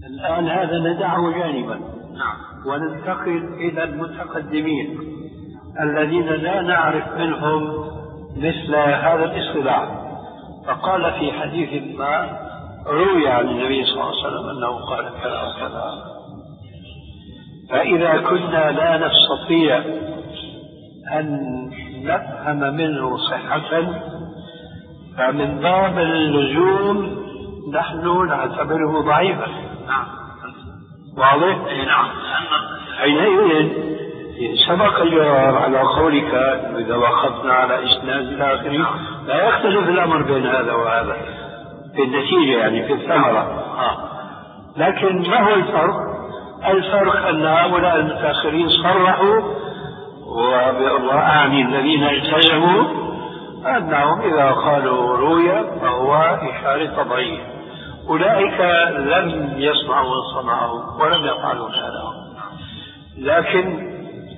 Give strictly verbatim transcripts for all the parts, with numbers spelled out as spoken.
الآن هذا ندعه جانبا. نعم. وننتقل إلى المتقدمين الذين لا نعرف منهم مثل هذا الاصطلاح. فقال في حديث ما روي عن النبي صلى الله عليه وسلم أنه قال كذا وكذا. فإذا كنا لا نستطيع أن نفهم منه صحة فمن باب اللزوم نحن نعتبره ضعيفا. نعم. واضح؟ نعم. حينئذ سبق الجواب على قولك إذا وقفنا على إسناد الآخرين لا يختلف الأمر بين هذا وهذا في النتيجة، يعني في الثمرة. آه. لكن ما هو الفرق؟ الفرق أن هؤلاء المتأخرين صرحوا، وأعني الذين التزموا، أنهم إذا قالوا روية فهو إشارة ضعيف. أولئك لم يصنعوا ما صنعوا ولم يفعلوا هذا. لكن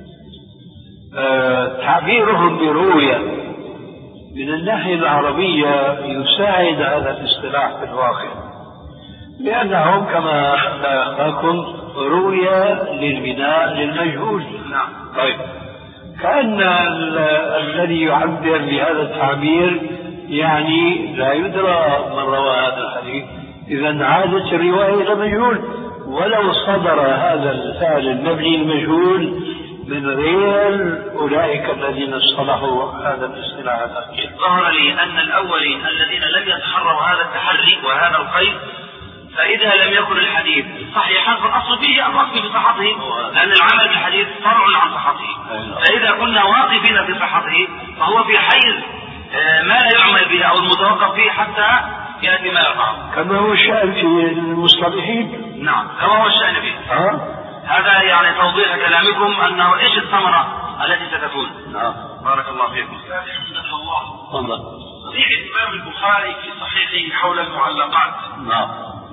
آه تعبيرهم بروية من الناحية العربية يساعد هذا الاصطلاح في الواقع، لأنهم كما لا يخفاكم روية للبناء للمجهول. نعم. طيب، كأن الذي يعبر بهذا التعبير يعني لا يدرى من روى هذا الحديث، إذا عادت الرواية إلى مجهول، ولو صدر هذا الفعل المبني المجهول من غير أولئك الذين اصطلحوا هذا الاصطلاح الأخير. ظهر لي أن الأولين الذين لم يتحروا هذا التحري وهذا القيد، فإذا لم يكن الحديث صحيحا فالأصل فيه الرأس بصحته، لأن العمل بالحديث فرع عن صحته. فإذا كنا واقفين في صحته فهو في حيز ما لا يعمل به أو المتوقف فيه حتى يأتي ما يقع، كما هو الشأن في المصطلحين. نعم، كما هو الشأن فيه. أه؟ هذا يعني توضيح كلامكم أنه إيش الثمرة التي ستكون. نعم. بارك الله فيكم. الله. صحيح الإمام البخاري في صحيحه حول المعلقات. نعم.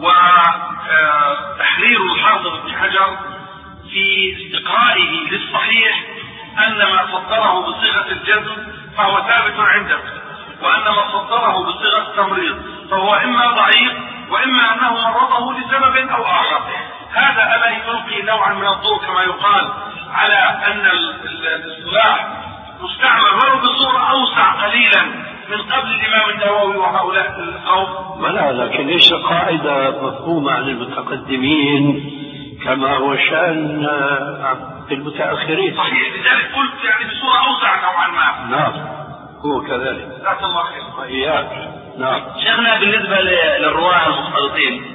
وتحرير الحافظ بن حجر في استقرائه للصحيح أن ما صدره بصيغة الجزم فهو ثابت عنده، وأن ما صدره بصيغة التمريض فهو إما ضعيف وإما أنه مرضه لسبب أو آخر. هذا ألا يلقي نوعا من الضوء كما يقال على أن الاصطلاح مستعمل ولو بصورة أوسع قليلا من قبل الإمام النووي وهؤلاء القوم؟ ولا، لكن ليس قاعدة مفهومة عن المتقدمين كما هو شأن المتأخرين. صحيح، لذلك قلت يعني بصورة أوسع نوعا ما. نعم، هو كذلك. جزاك الله خير. وإياك. نعم. شيخنا، بالنسبة للرواة المختلطين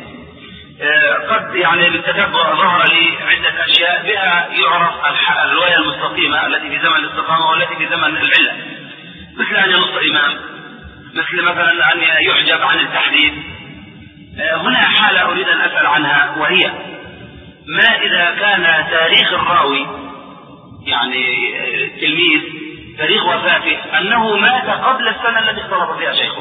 قد يعني بالتتبع ظهر لي عدة أشياء بها يعرف الرواية المستقيمة التي في زمن الاستقامة والتي في زمن العلة، مثل أن ينص إمام، مثل مثلا أن يحجب عن التحديد. هنا حالة أريد أن أسأل عنها، وهي ما إذا كان تاريخ الراوي يعني التلميذ تاريخ وفاته أنه مات قبل السنة التي اختلط فيها شيخه،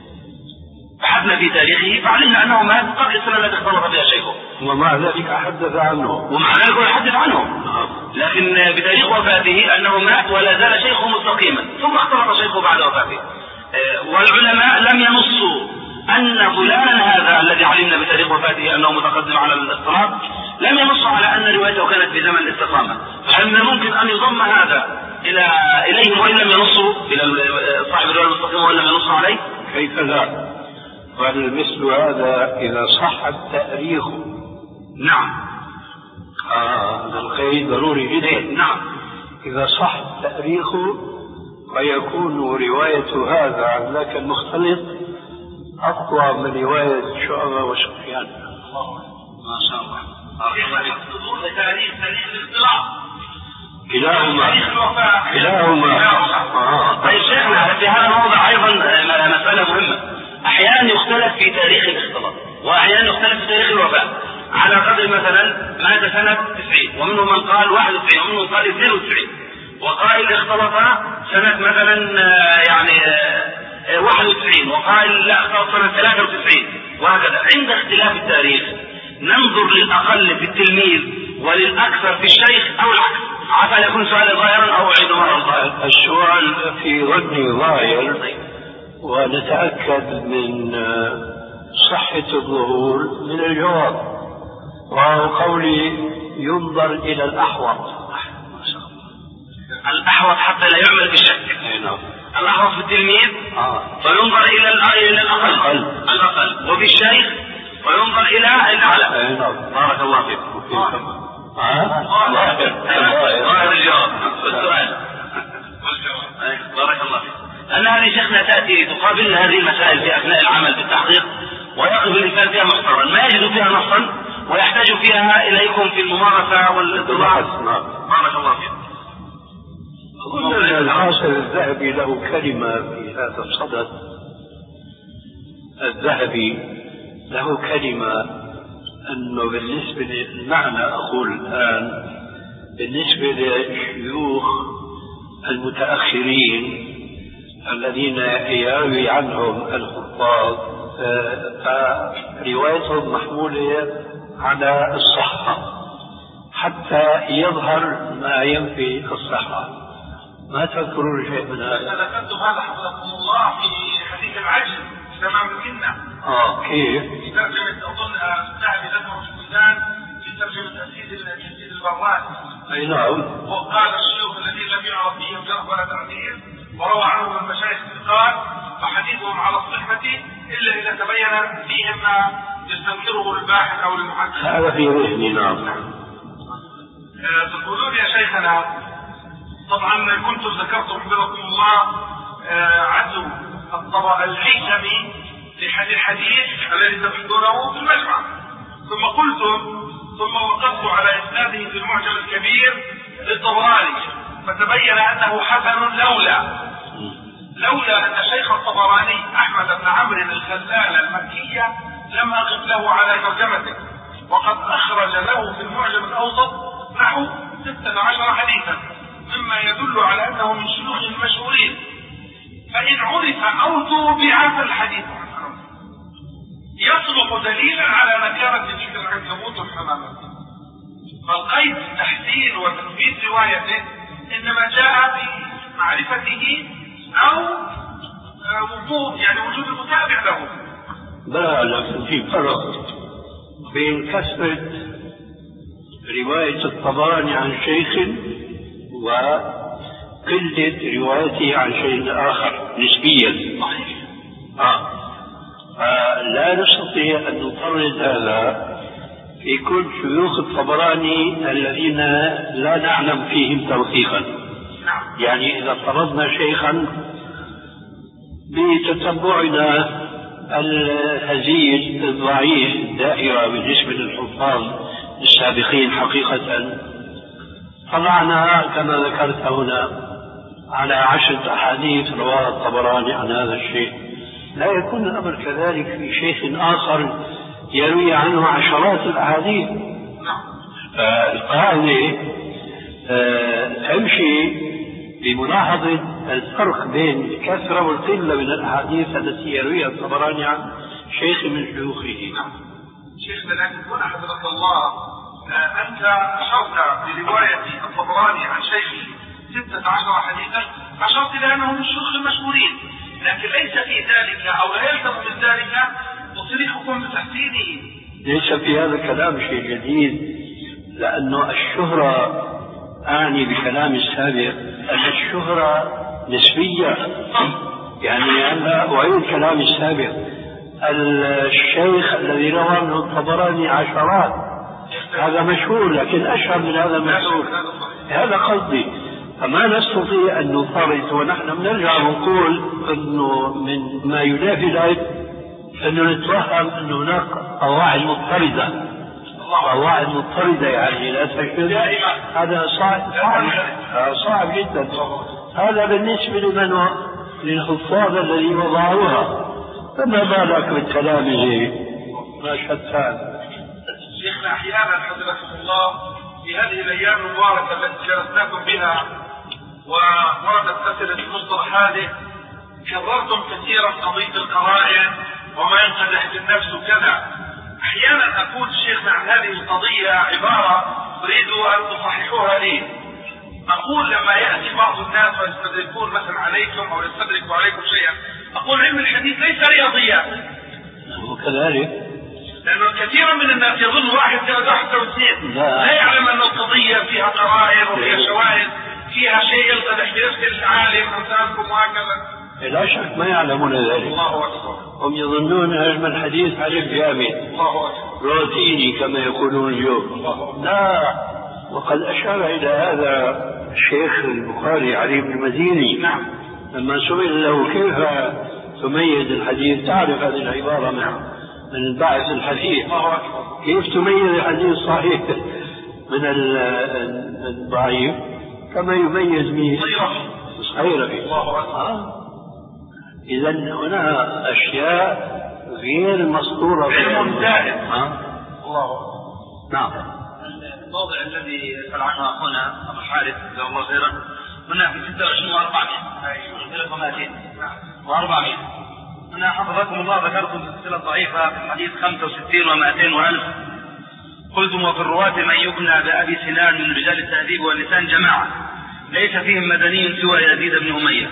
بحثنا في تاريخه فعلمنا أنه مات قبل السنة التي اختلط فيها شيخه، ومع ذلك حدث عنه ومع ذلك يحدث عنه. لكن بتاريخ وفاته أنه مات ولا زال شيخه مستقيما ثم اختلط شيخه بعد وفاته. والعلماء لم ينصوا أن فلانا هذا الذي علمنا بتاريخ وفاته أنه متقدم على الاختلاط، لم ينصوا على أن روايته كانت في زمن الاستقامة. هل من ممكن أن يضم هذا إلى إليهم وإن لم ينصوا إلى صاحب الرواية المستقيمة وإن لم ينصوا عليه؟ كيف لا؟ والمثل هذا إذا صح التاريخ. نعم. آه هذا القيد ضروري جدا. نعم. إذا صح التاريخ فيكون رواية هذا عن ذاك المختلط أقوى من رواية شعبة وسفيان. ما شاء الله. يقصدون تاريخ تاريخ الاختلاط. كلاهما. كلاهما. آه. طيب شيخنا، في هذا الموضع أيضا مسألة مهمة. أحيانا يختلف في تاريخ الاختلاط وأحيانا يختلف في تاريخ الوفاة، على قدر مثلا مات سنة تسعين ومنهم من قال واحد وتسعين ومنهم قال اثنين وتسعين، وقائل اختلط سنة مثلا يعني واحد وتسعين وقائل لا اختلط سنة ثلاثة وتسعين، وهكذا. عند اختلاف التاريخ ننظر للأقل في التلميذ وللأكثر في الشيخ أو العكس. عسى يكون سؤال ظاهرا أو أعيد مرة ظاهر. السؤال في ظني ظاهر، ونتأكد من صحة الظهور من الجواب. وهو قولي ينظر إلى الأحوط. ما شاء الله. الأحوط حتى لا يعمل بالشك. نعم. الأحوط في التلميذ آه. فينظر إلى إلى الأقل الأقل وفي الشيخ وينظر إلى الأعلى. نعم. بارك الله فيك. ظاهر الجواب والسؤال والجواب. بارك الله فيك. أن هذه شيخنا تأتي تقابل هذه المسائل في أثناء العمل بالتحقيق ويقف الإنسان فيها محترا ما يجد فيها نصا ويحتاج فيها إليكم في الممارسة والاطلاع. بارك الله فيك. أظن الحافظ الذهبي له كلمة في هذا الصدد. الذهبي له كلمة أنه بالنسبة للمعنى أقول الآن بالنسبة للشيوخ المتأخرين الذين يروي عنهم الحفاظ فروايتهم محمولة على الصحة حتى يظهر ما ينفي الصحة. ما تذكرون شيء من هذا؟ ذكرتم هذا حفظكم الله في حديث العجل تمام منا. اه كيف؟ في ترجمة أظن الذهبي ذكره في الميزان في ترجمة أسيد البراد. أي نعم. وقال الشيوخ الذين لم يعرف فيهم جرح ولا تعديل وروى عنهم المشايخ الثقات فحديثهم على الصحة إلا إذا تبين فيهم ما يستنكره الباحث أو المحدث. هذا في ذهني. نعم. تقولون يا شيخنا طبعا كنتم ذكرتم حفظكم الله عزو الطبع الهيثمي للحديث الذي تذكرونه في المجمع ثم قلتم ثم وقفت على إسناده في المعجم الكبير للطبراني فتبين أنه حسن لولا لولا أن شيخ الطبراني أحمد بن عمرو الخلال المكية لم أقف له على ترجمته وقد أخرج له في المعجم الأوسط نحو ستة عشر حديثا مما يدل على أنه من شيوخ المشهورين فإن عرف أو توبع فالحديث يصلح دليلا على نكارة ذكر العنكبوت والحمامة فالقيد تحسين وتثبيت روايته إنما جاء بمعرفته أو وجود يعني وجود المتابع له. لا لكن في فرق بين كثرة رواية الطبراني عن شيخ وقلة روايته عن شيء آخر نسبيا. آه. لا نستطيع أن نطرد هذا في كل شيوخ الطبراني الذين لا نعلم فيهم توثيقا. يعني إذا طردنا شيخا بتتبعنا الهزيل الضعيف الدائرة بالنسبة للحفاظ السابقين حقيقة طلعنا كما ذكرت هنا على عشرة أحاديث رواها الطبراني عن هذا الشيء. لا يكون الأمر كذلك في شيخ آخر يروي عنه عشرات الأحاديث. القاعدة تمشي بملاحظة الفرق بين الكثرة والقلة من الأحاديث التي يرويها الطبراني عن شيخ من شيوخه. شيخنا لكن هنا حفظك الله أنت أشرت برواية الطبراني عن شيخه ستة عشر حديثا أشرت إلى أنه من الشيوخ المشهورين لكن ليس في ذلك أو لا يلزم من ذلك تصريحكم بتحسينه. ليس في هذا الكلام شيء جديد لأنه الشهرة أعني بكلام السابق أن الشهرة نسبية. يعني أنا أعيد كلام السابق الشيخ الذي روى عنه الطبراني عشرات هذا مشهور لكن أشهر من هذا مشهور. هذا قصدي. فما نستطيع أن نفرط ونحن بنرجع ونقول أنه من ما ينافي ذلك أنه نتوهم أن هناك قواعد مضطردة قواعد مضطردة يعني لا تشبه هذا صعب صعب, صعب جدا. هذا بالنسبة لمن للحفاظ الذين وضعوها فما بالك بالتلامذة ما شتان. شيخنا أحيانا حفظكم الله في هذه الأيام المباركة التي جلسناكم بها ووردت أسئلة المصطلح هذه كررتم كثيرا قضية القرائن وما ينقدح بالنفس وكذا. أحيانا أقول شيخنا عن هذه القضية عبارة أريد أن تصححوها لي. أقول لما يأتي بعض الناس ويستدركون مثلا عليكم أو يستدركوا عليكم شيئا أقول علم الحديث ليس رياضيات. وكذلك لأنه كثيرا من الناس يظن واحد ثلاثة واحد واثنين، لا يعلم أن القضية فيها قرائن وفيها شواهد، فيها شيء يلتبح بنفس العالم أمثالكم وهكذا. لا شك ما يعلمون ذلك. الله أكبر. هم يظنون علم الحديث علم جامد. الله أكبر. روتيني كما يقولون اليوم. لا، وقد أشار إلى هذا الشيخ البخاري علي بن المديني. نعم. لما سئل له كيف تميز الحديث، تعرف هذه العبارة من من الباعث الحديث. الله أكبر. كيف تميز الحديث الصحيح من الضعيف كما يميز من الصغير فيه. الله أكبر. إذا هنا أشياء غير مسطورة علم زائد. الله. نعم. الموضع الذي يسأل عنه أخونا أبو الحارث جزاه الله خيرا هنا في ستة وعشرين وأربعمائة ثلاثة وثلاثين وأربعمائة. هنا حفظكم الله ذكرتم في السلسلة الضعيفة في الحديث خمسة وستين ومائتين وألف، قلتم وفي الرواة من يكنى بأبي سنان من رجال التهذيب واللسان جماعة ليس فيهم مدني سوى يزيد بن أمية.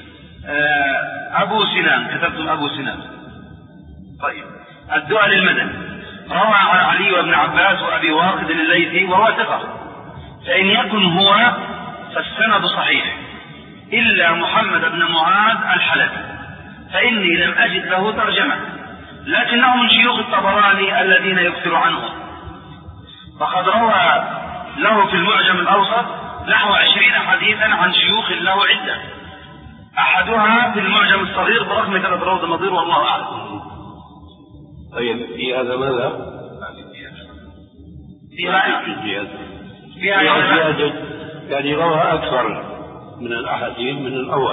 أبو سنان كتبتم أبو سنان. طيب الدعاء للمدني روى عن علي وابن عباس وأبي واقد الليثي وهو ثقة، فإن يكن هو فالسند صحيح إلا محمد بن معاذ الحلبي فإني لم أجد له ترجمة، لكنه من شيوخ الطبراني الذين يكثر عنهم، فقد روى له في المعجم الأوسط نحو عشرين حديثا عن شيوخ له عدة، أحدها في المعجم الصغير برقم ثلاث روض نظير والله أعلم. طيب في هذا ماذا؟ فيها فيها زيادة يعني روى أكثر من الأحاديث من الأول.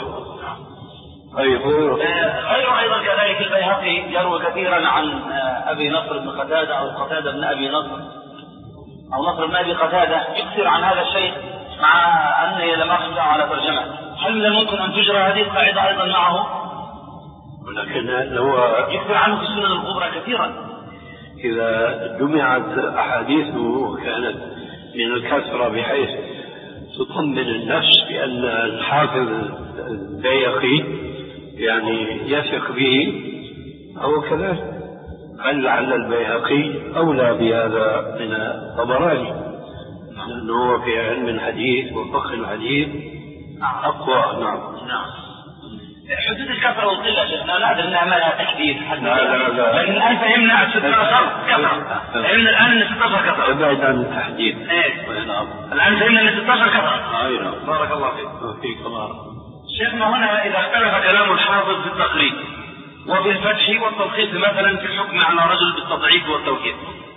طيب غير أيضا كذلك البيهقي يروي كثيرا عن أبي نصر بن قتادة أو قتادة بن أبي نصر أو نصر بن أبي قتادة يكثر عن هذا الشيء مع أن لم أخذ على ترجمة. هل من الممكن أن تجرى هذه القاعدة أيضا معه؟ ولكن لو يكثر عنه في السنن الكبرى كثيرا. إذا جمعت أحاديثه وكانت من الكثرة بحيث تطمن النفس بأن الحافظ البيهقي يعني يثق به أو كذا، بل لعل البيهقي أولى بهذا من الطبراني لأنه في علم الحديث وفقه الحديث أقوى. نعم. نعم. حدود الكثرة والقلة شيخنا لا أدري أنها ما لها تحديد حتى، لا لا لا. لكن الآن فهمنا ستة عشر كثرة، فهمنا الآن أن ستة عشر كثرة. ابعد عن التحديد. إيه. الآن فهمنا أن ستة عشر كثرة. أي نعم. بارك الله فيك. وفيك بارك. شيخنا هنا إذا اختلف كلام الحافظ في التقريب وبالفتح والتلخيص مثلا في الحكم على رجل بالتضعيف والتوكيد،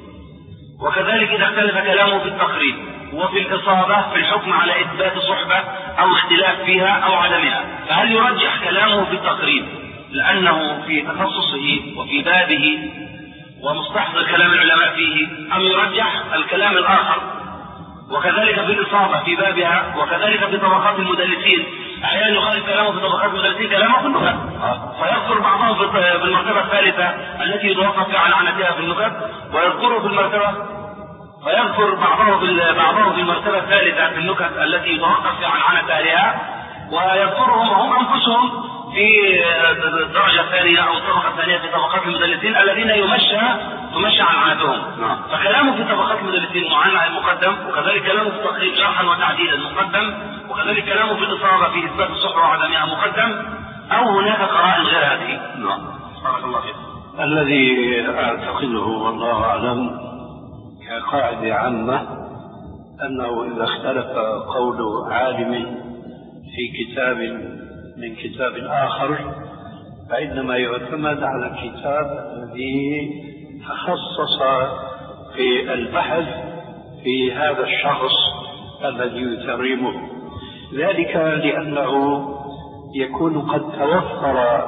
وكذلك إذا اختلف كلامه في التقريب وفي الإصابة في الحكم على إثبات صحبة أو اختلاف فيها أو عدمها، فهل يرجح كلامه في التقريب لأنه في تخصصه وفي بابه ومستحضر كلام العلماء فيه، أم يرجح الكلام الآخر؟ وكذلك في الإصابة في بابها، وكذلك في طبقات المدلسين أحيانا يخالف كلامه في طبقات المدلسين كلامه في النكت، فيذكر بعضهم في المرتبة الثالثة التي يتوقف عن عنتها في النكت، ويذكره في المرتبة فيذكر بعضه في بعضه في المرتبة الثالثة في النكت التي يتوقف عن عنتها، ويذكرهم هم أنفسهم في الدرجة الثانية أو الطبقة الثانية في طبقات المدلسين الذين يمشى تمشى عن عنتهم. فكلامه في طبقات المدلسين معانا مقدم، وكذلك كلامه في التقريب شرحا وتعديلا مقدم، وكذلك كلامه في الإصابة في إثبات الصحة وعدمها مقدم، أو هناك قرائن غير هذه. نعم. بارك الله فيك. الذي أعتقده والله أعلم كقاعدة عامة أنه إذا اختلف قول عالم في كتاب من كتاب آخر فإنما يعتمد على الكتاب الذي تخصص في البحث في هذا الشخص الذي يترجمه، ذلك لأنه يكون قد توفر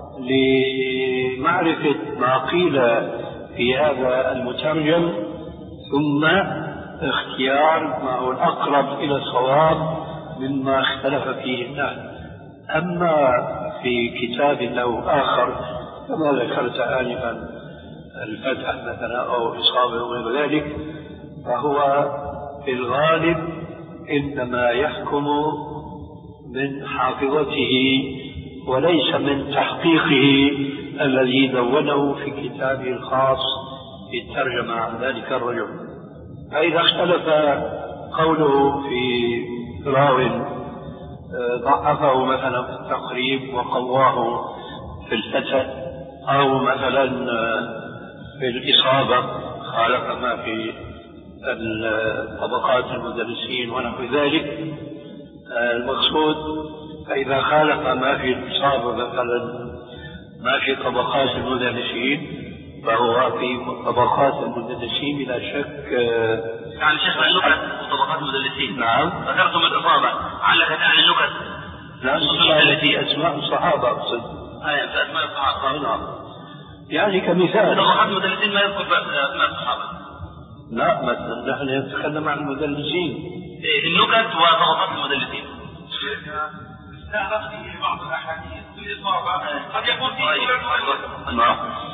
لمعرفة ما قيل في هذا المترجم ثم اختيار ما هو الأقرب إلى الصواب مما اختلف فيه الناس. أما في كتاب له آخر كما ذكرت آنفا الفتح مثلا أو إصابة وغير ذلك، فهو في الغالب إنما يحكم من حافظته وليس من تحقيقه الذي دونه في كتابه الخاص في الترجمة عن ذلك الرجل. فإذا اختلف قوله في راو ضعفه مثلا في التقريب وقواه في الفتح، أو مثلا في الإصابة خالف ما في طبقات المدرسين ونحو ذلك، المقصود فإذا خالف ما في الإصابة مثلا ما في طبقات المدرسين فهو في طبقات المدرسين بلا شك. يعني شيخنا اللغة وطبقات المدرسين. نعم. ذكرتم الإصابة علك تعني اللغة. لا، التي أسماء الصحابة أقصد. أي أسماء الصحابة. نعم. يعني كمثال. طبقات المدرسين ما يذكر أسماء الصحابة. لا، مثلا نحن نتكلم عن المدرسين. اللغة وطبقات المدرسين. لا بقي في بعض الأحاديث بالإصابة قد يكون فيه نعم.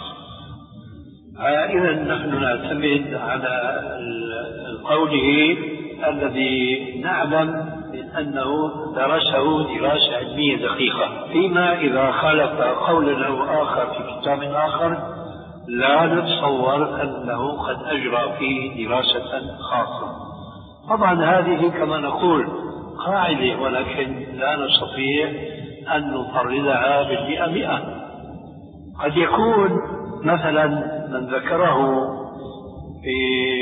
إذا نحن نعتمد على قوله الذي نعلم أنه درسه دراسة علمية دقيقة، فيما إذا خالف قولا أو آخر في كتاب آخر لا نتصور أنه قد أجرى فيه دراسة خاصة. طبعا هذه كما نقول قاعدة، ولكن لا نستطيع أن نفردها بالمئة مئة. قد يكون مثلا من ذكره في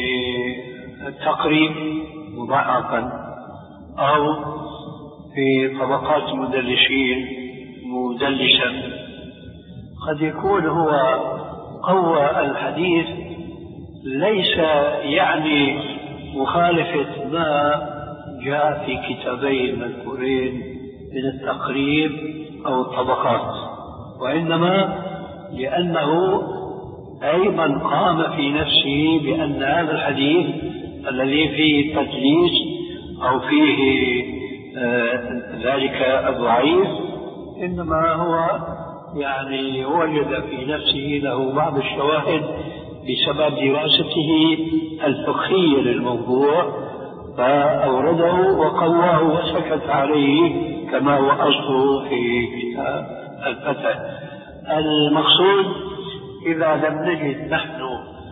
التقريب مضاعفا أو في طبقات المدلسين مدلسا، قد يكون هو قوى الحديث ليس يعني مخالفة ما جاء في كتابين مذكورين من التقريب أو الطبقات، وإنما لأنه أيضا قام في نفسه بأن هذا الحديث الذي فيه تدليس أو فيه آه ذلك الضعيف إنما هو يعني وجد في نفسه له بعض الشواهد بسبب دراسته الفقهية للموضوع فأورده وقواه وسكت عليه كما هو أصله في كتاب الفتح. المقصود إذا لم نجد نحن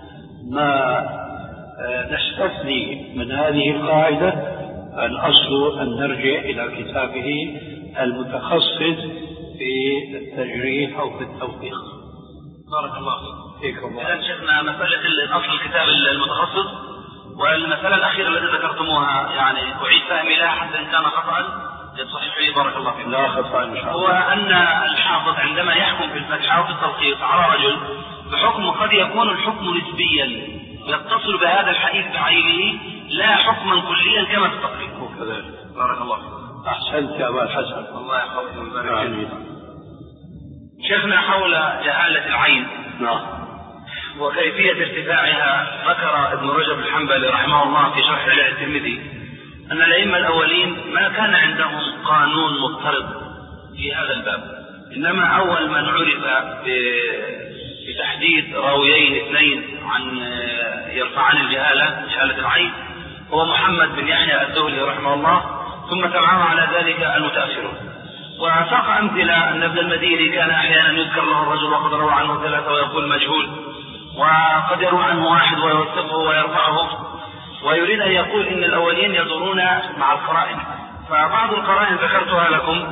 ما نستثني من هذه القاعدة الأصل أن نرجع إلى كتابه المتخصص في التجريح أو في التوثيق. بارك الله فيكم. إذا شفنا مسألة الأصل الكتاب المتخصص، والمسألة الأخيرة التي ذكرتموها يعني أعيد فهمي لها حتى إن كان خطأ يتصحح لي. بارك الله فيكم. لا خطأ إن شاء الله. هو أن الحافظ عندما يحكم في الفتح أو في التلخيص على رجل بحكم قد يكون الحكم نسبيا يتصل بهذا الحديث بعينه لا حكما كليا كما في التقريب. وكذلك. بارك الله فيكم. أحسنت يا أبا الحسن. الله يحفظكم ويبارك فيكم. شيخنا حول جهالة العين. نعم. وكيفية ارتفاعها ذكر ابن رجب الحنبلي رحمه الله في شرح علل الترمذي أن الأئمة الأولين ما كان عندهم قانون مضطرد في هذا الباب، إنما أول من عرف بتحديد راويين اثنين عن يرفعان الجهالة جهالة العين هو محمد بن يحيى الذهلي رحمه الله، ثم تبعه على ذلك المتأخرون. وساق أمثلة أن ابن المديني كان أحيانا يذكر له الرجل وقد روى عنه ثلاثة ويقول مجهول، وقد يروى عنه واحد ويوثقه ويرفعه، ويريد أن يقول إن الأولين يدورون مع القرائن. فبعض القرائن ذكرتها لكم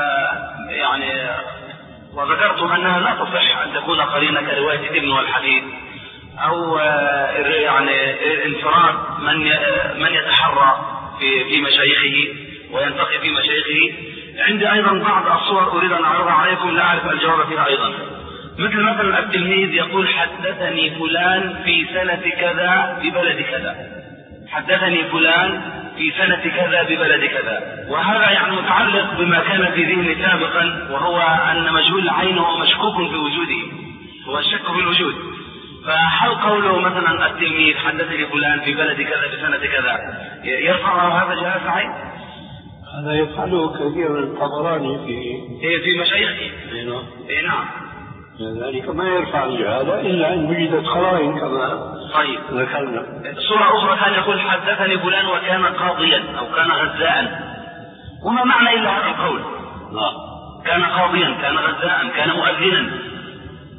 يعني وذكرتم أنها لا تصح أن تكون قرينة كرواية ابن والحديث أو يعني انفراد من من يتحرى في في مشايخه وينتقي في مشايخه. عندي أيضا بعض الصور أريد أن أعرضها عليكم لا أعرف الجواب فيها أيضا، مثل مثلا التلميذ يقول حدثني فلان في سنة كذا ببلد كذا، حدثني فلان في سنة كذا ببلد كذا، وهذا يعني متعلق بما كان في ذهني سابقا وهو أن مجهول العين هو مشكوك في وجوده، هو الشك في الوجود. فهل قوله مثلا التلميذ حدثني فلان في بلد كذا بسنة كذا يرفع هذا جهاز عين؟ هذا يفعله كثير من الطبراني في في مشايخه. اي نعم. ذلك ما يرفع الجهالة إلا أن وجدت قرائن كما طيب ذكرنا. صورة أخرى كان يقول حدثني فلان وكان قاضيا أو كان غزاء، وما معنى إلا هذا القول؟ نعم. كان قاضيا، كان غزاء، كان مؤذنا.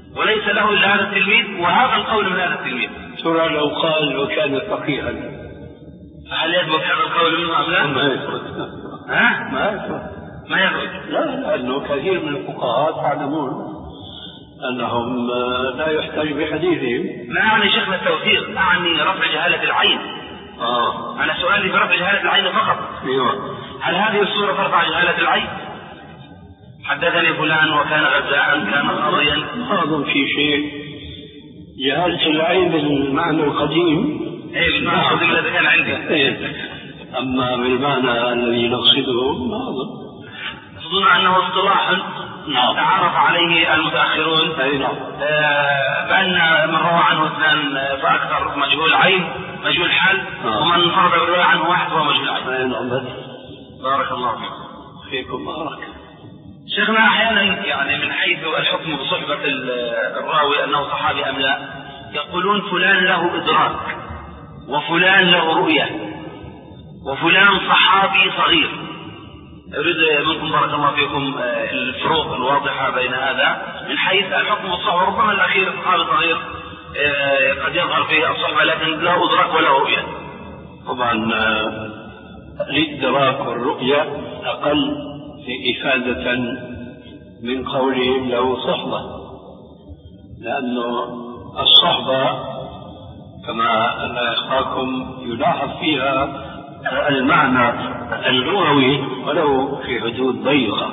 وليس له إلا هذا التلميذ وهذا القول من هذا التلميذ. ترى لو قال وكان فقيها هل يثبت هذا القول منه أم لا؟ ما يثبت. ها؟ ما يثبت. ما يثبت. لا، لأنه كثير من الفقهاء تعلمون أنهم لا يحتاج بحديثهم. ما أعني شيخنا التوثيق، أعني رفع جهالة العين. آه. أنا سؤالي برفع جهالة العين فقط. أيوه. هل هذه الصورة ترفع جهالة العين؟ حدثني فلان وكان غزاء كان خاضيا. ما أظن في شيء. جهالة العين بالمعنى القديم. إيه بالمعنى القديم الذي كان عندي. إيه. أما بالمعنى الذي نقصده ما أظن. تظن أنه اصطلاح نعم. تعرف عليه المتأخرون. أي نعم. آه بأن من روى عنه اثنان فأكثر مجهول عين مجهول حال. آه. ومن فرض بالرواية عنه واحد هو مجهول عين. أي نعم. بارك الله فيكم. فيكم بارك. شيخنا أحيانا يعني من حيث الحكم بصحبة الراوي أنه صحابي أم لا، يقولون فلان له إدراك وفلان له رؤية وفلان صحابي صغير. أريد منكم بارك الله فيكم الفروق الواضحة بين هذا من حيث الحكم والصحبة. ربما الأخير صحابي صغير قد يظهر فيه الصحبة لكن له إدراك وله رؤية. طبعا الإدراك والرؤية أقل إفادة من قولهم له صحبة، لأنه الصحبة كما لا يخفاكم يلاحظ فيها المعنى اللغوي ولو في حدود ضيقة.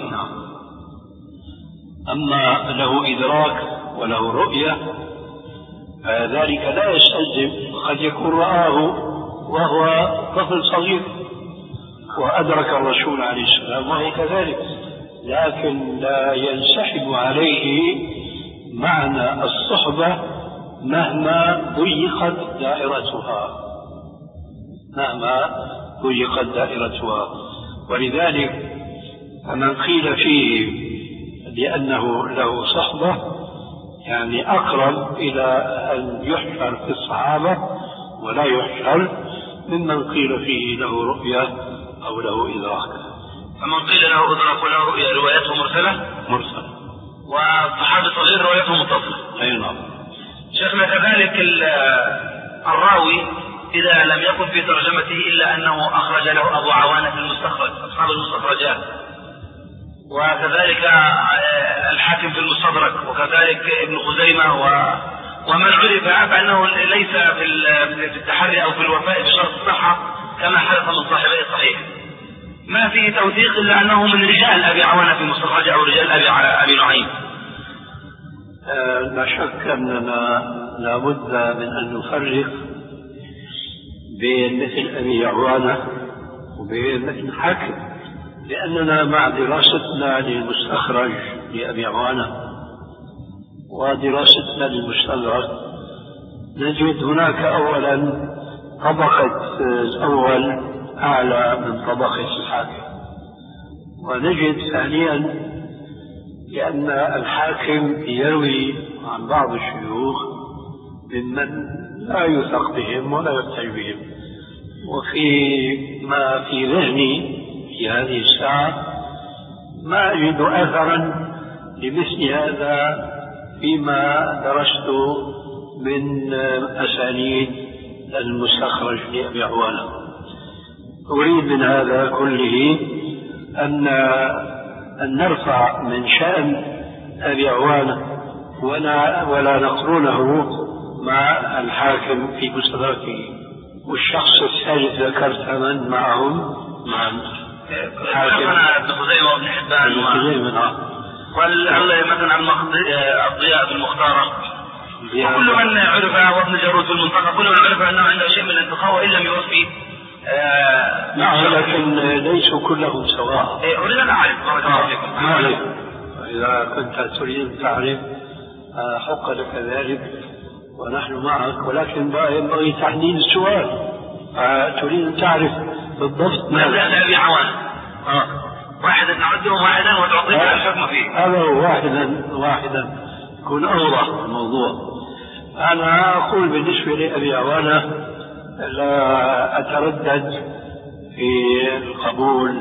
أما له إدراك وله رؤية ذلك لا يستلزم، قد يكون رآه وهو طفل صغير وأدرك الرسول عليه السلام وهو كذلك، لكن لا ينسحب عليه معنى الصحبة مهما ضيقت دائرتها مهما ضيقت دائرتها ولذلك من قيل فيه لأنه له صحبة يعني أقرب إلى أن يحشر في الصحابة ولا يحشر ممن قيل فيه له رؤية أو له إدراك. فمن قيل له إدراك وله رؤية روايته مرسلة مرسل والصحابي صغير روايته متصلة. أي نعم. شيخنا كذلك الراوي إذا لم يكن في ترجمته إلا أنه أخرج له أبو عوانة في المستخرج أصحاب المستخرجات، وكذلك الحاكم في المستدرك، وكذلك ابن خزيمة ومن عرف بأنه ليس في التحري أو في الوفاء بشرط الصحة كما حدث من صاحبي الصحيح، ما فيه توثيق إلا أنه من رجال أبي عوانة في المستخرج أو رجال أبي أبي نعيم. أه لا شك أننا لابد من أن نفرق بين مثل أبي عوانة وبين مثل حاكم، لأننا مع دراستنا للمستخرج لأبي عوانة ودراستنا للمستدرك نجد هناك أولا طبقة الأول أعلى من طبقة الحاكم، ونجد ثانيا لأن الحاكم يروي عن بعض الشيوخ ممن لا يثق بهم ولا يرتج بهم، وفي ما في ذهني في هذه الساعة ما أجد أثرا لمثل هذا فيما درست من أسانيد المستخرج لأبي عوانة. أريد من هذا كله أن أن نرفع من شأن أبي عوانة ولا ولا نقرنه مع الحاكم في مستدركه. والشخص الثالث ذكرت من معهم مع الحاكم ابن خزيمة وابن حبان مثلا الضياء في المختارة وكل من عرف وابن جارود في المنطقة كل من عرف أنه عنده شيء من الانتقاء وإن لم يوفي. نعم لكن ليسوا كلهم سواء. أريد أن أعرف بارك الله فيكم. إذا كنت تريد أن تعرف حق لك ذلك ونحن معك، ولكن ينبغي تحديد السؤال. تريد أن تعرف بالضبط ماذا أبي عوان آه. واحدا نعدهم واحدا وتعطينا الحكم فيه. هذا هو واحدا واحدا يكون أوضح الموضوع. أنا أقول بالنسبة لأبي عوانة لا أتردد في القبول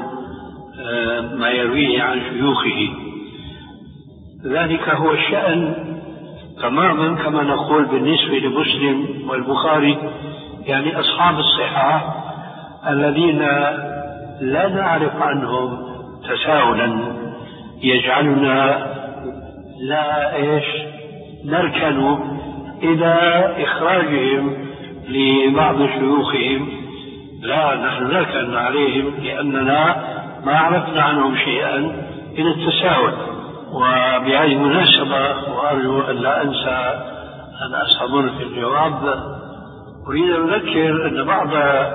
ما يرويه عن شيوخه، ذلك هو الشأن تماما كما نقول بالنسبة لمسلم والبخاري، يعني أصحاب الصحة الذين لا نعرف عنهم تساهلا يجعلنا لا إيش نركن إلى إخراجهم لبعض شيوخهم، لا نحن نركن عليهم لأننا ما عرفنا عنهم شيئا من التساهل. وبهذه المناسبة وأرجو أن لا أنسى أن أستمر في الجواب، أريد أن أذكر أن بعض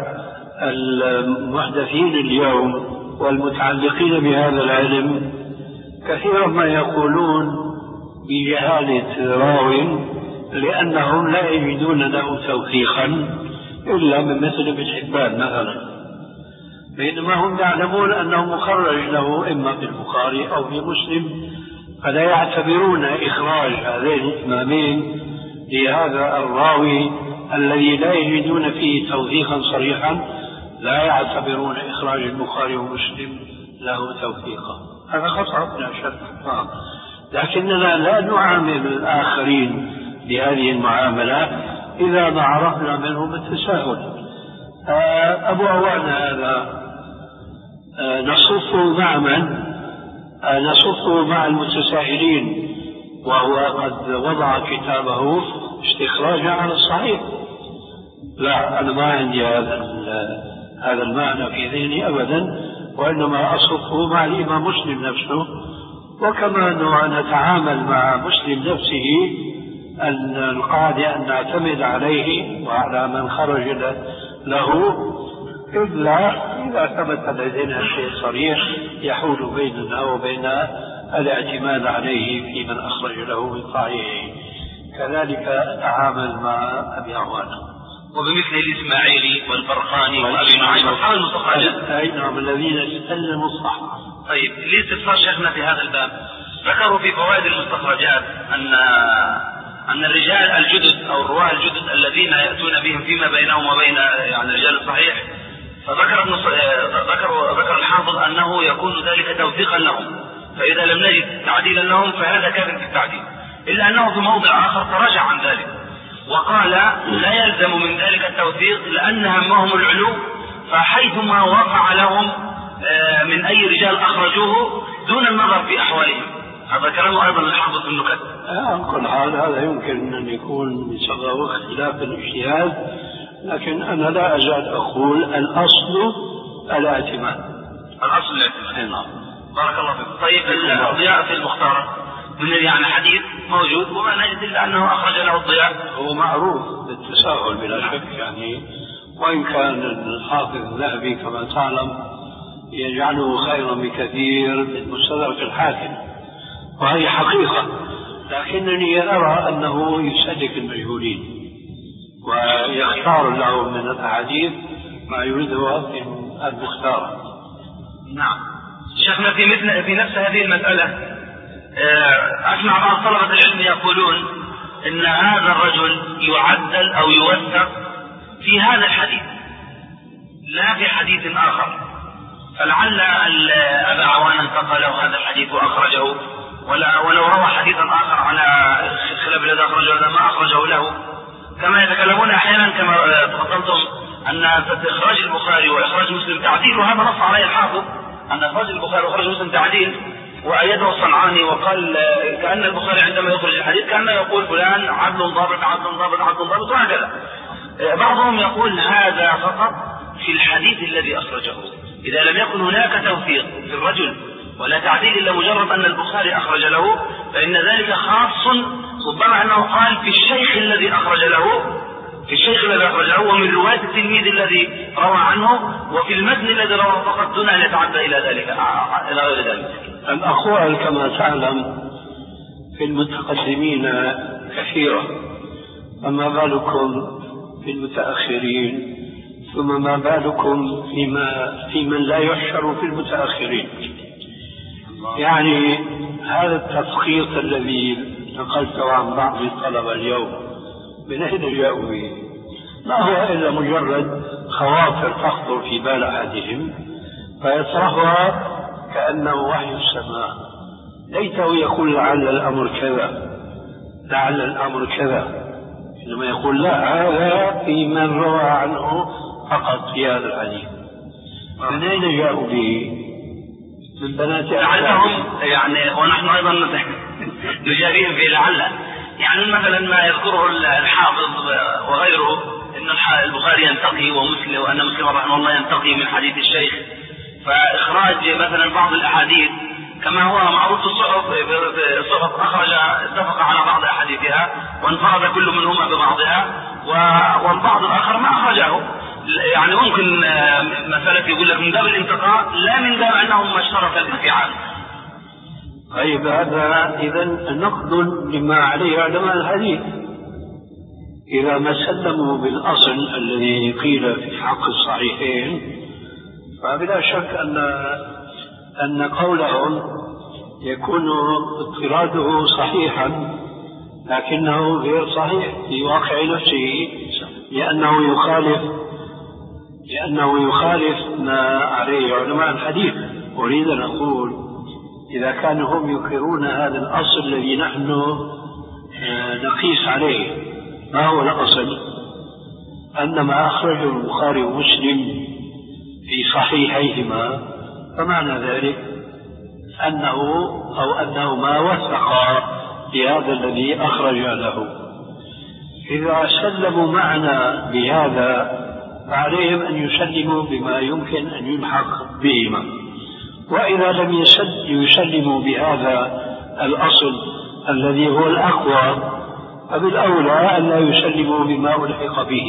المحدثين اليوم والمتعلقين بهذا العلم كثيرا ما يقولون بجهالة راو لأنهم لا يجدون له توثيقا إلا من مثل ابن حبان مثلا، بينما هم يعلمون أنه مخرج له إما في البخاري أو في مسلم، فلا يعتبرون إخراج هذين الإمامين لهذا الراوي الذي لا يجدون فيه توثيقا صريحا، لا يعتبرون إخراج البخاري ومسلم له توثيقا. هذا خطأ لا شك، لكننا لا نعامل الآخرين بهذه المعاملة إذا ما عرفنا منهم التساهل. أبو عوانة هذا نصفه مع من؟ نصفه مع المتساهلين، وهو قد وضع كتابه استخراجا على الصحيح. لا، أنا ما عندي هذا هذا المعنى في ذهني أبدا، وإنما أصفه مع الإمام مسلم نفسه. وكما نتعامل مع مسلم نفسه أن القاعدة أن نعتمد عليه وعلى من خرج له، إلا إذا ثبت لدينا شيء صريح يحول بيننا وبين الاعتماد عليه في من أخرج له من صحيحه. كذلك أتعامل مع أبي عوانة وبمثل الإسماعيلي والبرقاني وأبي نعيم أصحاب المستخرجات، أي نعم الذين سلموا الصحة. طيب، لاستفسار شيخنا في هذا الباب، ذكروا في فوائد المستخرجات أن أن الرجال الجدد أو الرواة الجدد الذين يأتون بهم فيما بينهم وبين يعني الرجال الصحيح، فذكر ذكر ذكر الحافظ أنه يكون ذلك توثيقا لهم، فإذا لم نجد تعديلا لهم فهذا كافٍ في التعديل، إلا أنه في موضع آخر تراجع عن ذلك وقال لا يلزم من ذلك التوثيق لأن همهم العلو، فحيثما وقع لهم من أي رجال أخرجوه دون النظر في أحوالهم. هذا كلامه أيضا الحافظ في النكت. على كل حال هذا يمكن أن يكون بسبب اختلاف الاجتهاد، لكن أنا لا أزال أقول الأصل الاعتماد. الأصل الاعتماد. نعم. بارك الله فيك. طيب، الضياء في المختارة من يعني حديث موجود وما نجد إلا أنه أخرج له الضياء، هو معروف بالتساهل بلا شك، يعني وإن كان الحافظ الذهبي كما تعلم يجعله خيرا بكثير من مستدرك الحاكم، وهي حقيقة، لكنني أرى أنه يسلك المجهولين ويختار له من الأحاديث ما يريده في المختار. نعم. شيخنا في مثل في نفس هذه المسألة أسمع بعض طلبة العلم يقولون إن هذا الرجل يعدل أو يوثق في هذا الحديث لا في حديث آخر، فلعل أبا عوان انتقله هذا الحديث وأخرجه، ولا ولو روى حديثا آخر على خلاف الذي أخرجه هذا ما أخرجه له، كما يتكلمون أحيانا كما تفضلتم أن إخراج البخاري وإخراج مسلم تعديل، وهذا نص عليه الحافظ أن إخراج البخاري وإخراج مسلم تعديل، وأيده الصنعاني وقال كأن البخاري عندما يخرج الحديث كأن يقول فلان عدل ضابط عدل ضابط عدل ضابط وهكذا. بعضهم يقول هذا فقط في الحديث الذي أخرجه، إذا لم يكن هناك توثيق في الرجل ولا تعديل إلا مجرد أن البخاري أخرج له فإن ذلك خاص، ربما أنه قال في الشيخ الذي أخرج له في الشيخ الذي أخرج له ومن رواية التلميذ الذي روى عنه وفي المتن الذي روى فقط دون أن يتعدى إلى ذلك إلى غير ذلك. الأقوال كما تعلم في المتقدمين كثيرة، فما بالكم في المتأخرين، ثم ما بالكم فيما في من لا يحشر في المتأخرين. يعني هذا التفخيط الذي نقلته عن بعض الطلبة اليوم من أين جاءوا به؟ ما هو إلا مجرد خواطر تخطر في بال أحدهم فيطرحها كأنه وحي السماء، ليته يقول لعل الأمر كذا، لعل الأمر كذا، إنما يقول لا، هذا في من روى عنه فقط في هذا الحديث. من أين جاءوا به؟ من بنات لعلهم يعني، ونحن أيضا نجاريهم في لعل، يعني مثلا ما يذكره الحافظ وغيره إن البخاري ينتقي ومسلم، وأن مسلم رحمه الله ينتقي من حديث الشيخ، فإخراج مثلا بعض الأحاديث كما هو معروف في الصحف، الصحف أخرج اتفق على بعض أحاديثها وانفرد كل منهما ببعضها، والبعض الآخر ما أخرجه. يعني ممكن مسألة يقول لك من باب الانتقاء لا من باب أنهم ما اشترط الاستيعاب. طيب هذا إذا نقد لما عليه علماء الحديث، إذا ما سلموا بالأصل الذي قيل في حق الصحيحين، فبلا شك أن أن قولهم يكون اضطراده صحيحا لكنه غير صحيح في واقع نفسه، لأنه يخالف لأنه يخالف ما عليه علماء الحديث. أريد أن أقول إذا كانوا هم يقرون هذا الأصل الذي نحن نقيس عليه، ما هو الأصل؟ أن ما أخرجه البخاري ومسلم في صحيحيهما، فمعنى ذلك أنه أو أنه ما وثق بهذا الذي أخرج له. إذا سلموا معنا بهذا فعليهم أن يسلموا بما يمكن أن يلحق بهما، وإذا لم يسلموا بهذا الأصل الذي هو الأقوى فبالأولى أن لا يسلموا بما ألحق به.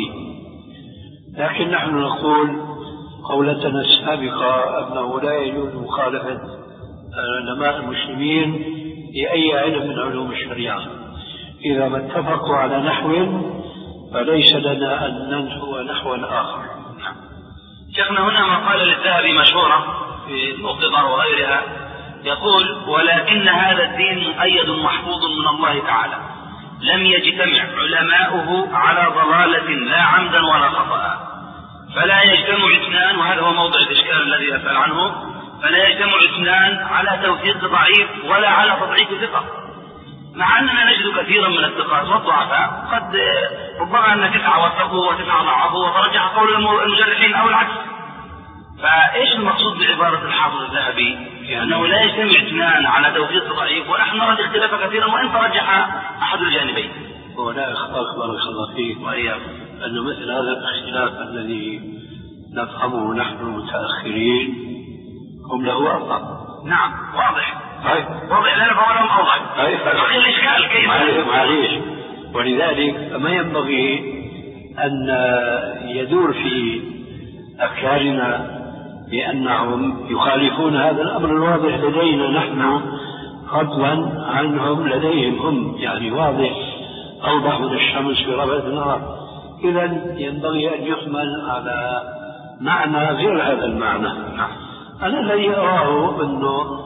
لكن نحن نقول قولتنا السابقة أنه لا يجوز مخالفة علماء المسلمين في أي علم من علوم الشريعة، إذا ما اتفقوا على نحو فليس لنا أن ننحو نحوا آخر. شيخنا هنا مقالة للذهبي مشهورة في الموقظة وغيرها يقول: ولكن هذا الدين مؤيد محفوظ من الله تعالى، لم يجتمع علماؤه على ضلالة لا عمدا ولا خطأ، فلا يجتمع اثنان، وهذا هو موضع الإشكال الذي أسأل عنه، فلا يجتمع اثنان على توثيق ضعيف ولا على تضعيف ثقة، مع أننا نجد كثيرا من الثقات والضعفاء قد ربما أن تسعة وثقوا وتسعة ضعفوا وترجح قول المجرحين أو العكس. فإيش المقصود بعبارة الحافظ الذهبي أنه لا يجتمع اثنان على توثيق ضعيف، ونحن نرى الاختلاف كثيرا وإن ترجح أحد الجانبين؟ ولا أخبر الله فيه وإياكم أن مثل هذا الاختلاف الذي نفهمه نحن المتأخرين هم له أفضل. نعم واضح. هاي. واضح لنا فهو لهم أوضح. بقي الإشكال كيف؟ معليش. ولذلك ما ينبغي أن يدور في أفكارنا بأنهم يخالفون هذا الأمر الواضح لدينا نحن فضلا عنهم لديهم هم، يعني واضح أوضح من الشمس في ربعة النهار. إذا ينبغي أن يحمل على معنى غير هذا المعنى. أنا الذي أراه أنه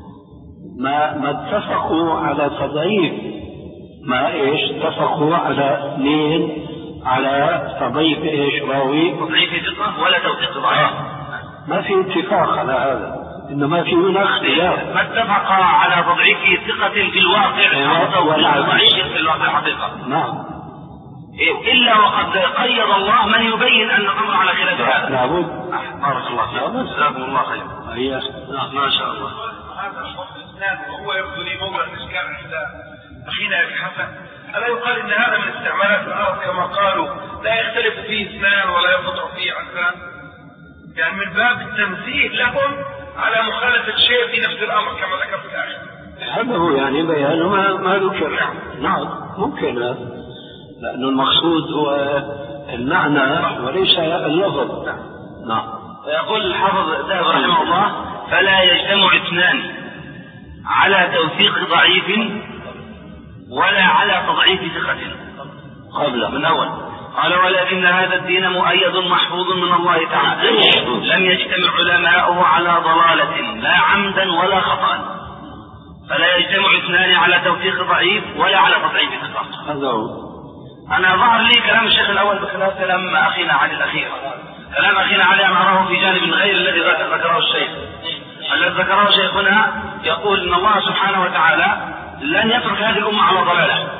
ما, ما اتفقوا على تضعيف، ما إيش اتفقوا على اثنين على تضعيف إيش راوي، تضعيف ثقة ولا توثيق ضعيف، ما في اتفاق على هذا، إنما في هنا اختلاف. ما اتفق على تضعيف ثقة في الواقع أو توثيق ضعيف في الواقع حقيقة. نعم. إلا وقد قيد الله من يبين أن الأمر على خلاف هذا. لابد. بارك الله فيك. جزاكم الله خير. هيا. ما شاء الله. هذا شرط الإسلام، وهو يبدو لي موضع الإشكال عند أخينا أبي حسن. ألا يقال إن هذا من استعمالات العرب كما قالوا لا يختلف فيه اثنان ولا ينقطع فيه عثمان، يعني من باب التنزيه لهم على مخالفة شيء في نفس الأمر كما ذكرت الآخر. هذا هو يعني بيان ما ما ذكر. نعم ممكن، لأن المقصود هو المعنى وليس اللفظ. نعم. ويقول الحافظ الذهبي رحمه الله: فلا يجتمع اثنان على توثيق ضعيف ولا على تضعيف ثقة قبل من أول. قال: ولكن هذا الدين مؤيد محفوظ من الله تعالى، لم يجتمع علماؤه على ضلالة لا عمدا ولا خطأ، فلا يجتمع اثنان على توثيق ضعيف ولا على تضعيف ثقة. هذا هو. أنا ظهر لي كلام الشيخ الأول بخلاف كلام أخينا علي الأخير. كلام أخينا علي أنا أراه في جانب غير الذي ذكره الشيخ. الذي ذكره شيخنا يقول إن الله سبحانه وتعالى لن يترك هذه الأمة على ضلالة،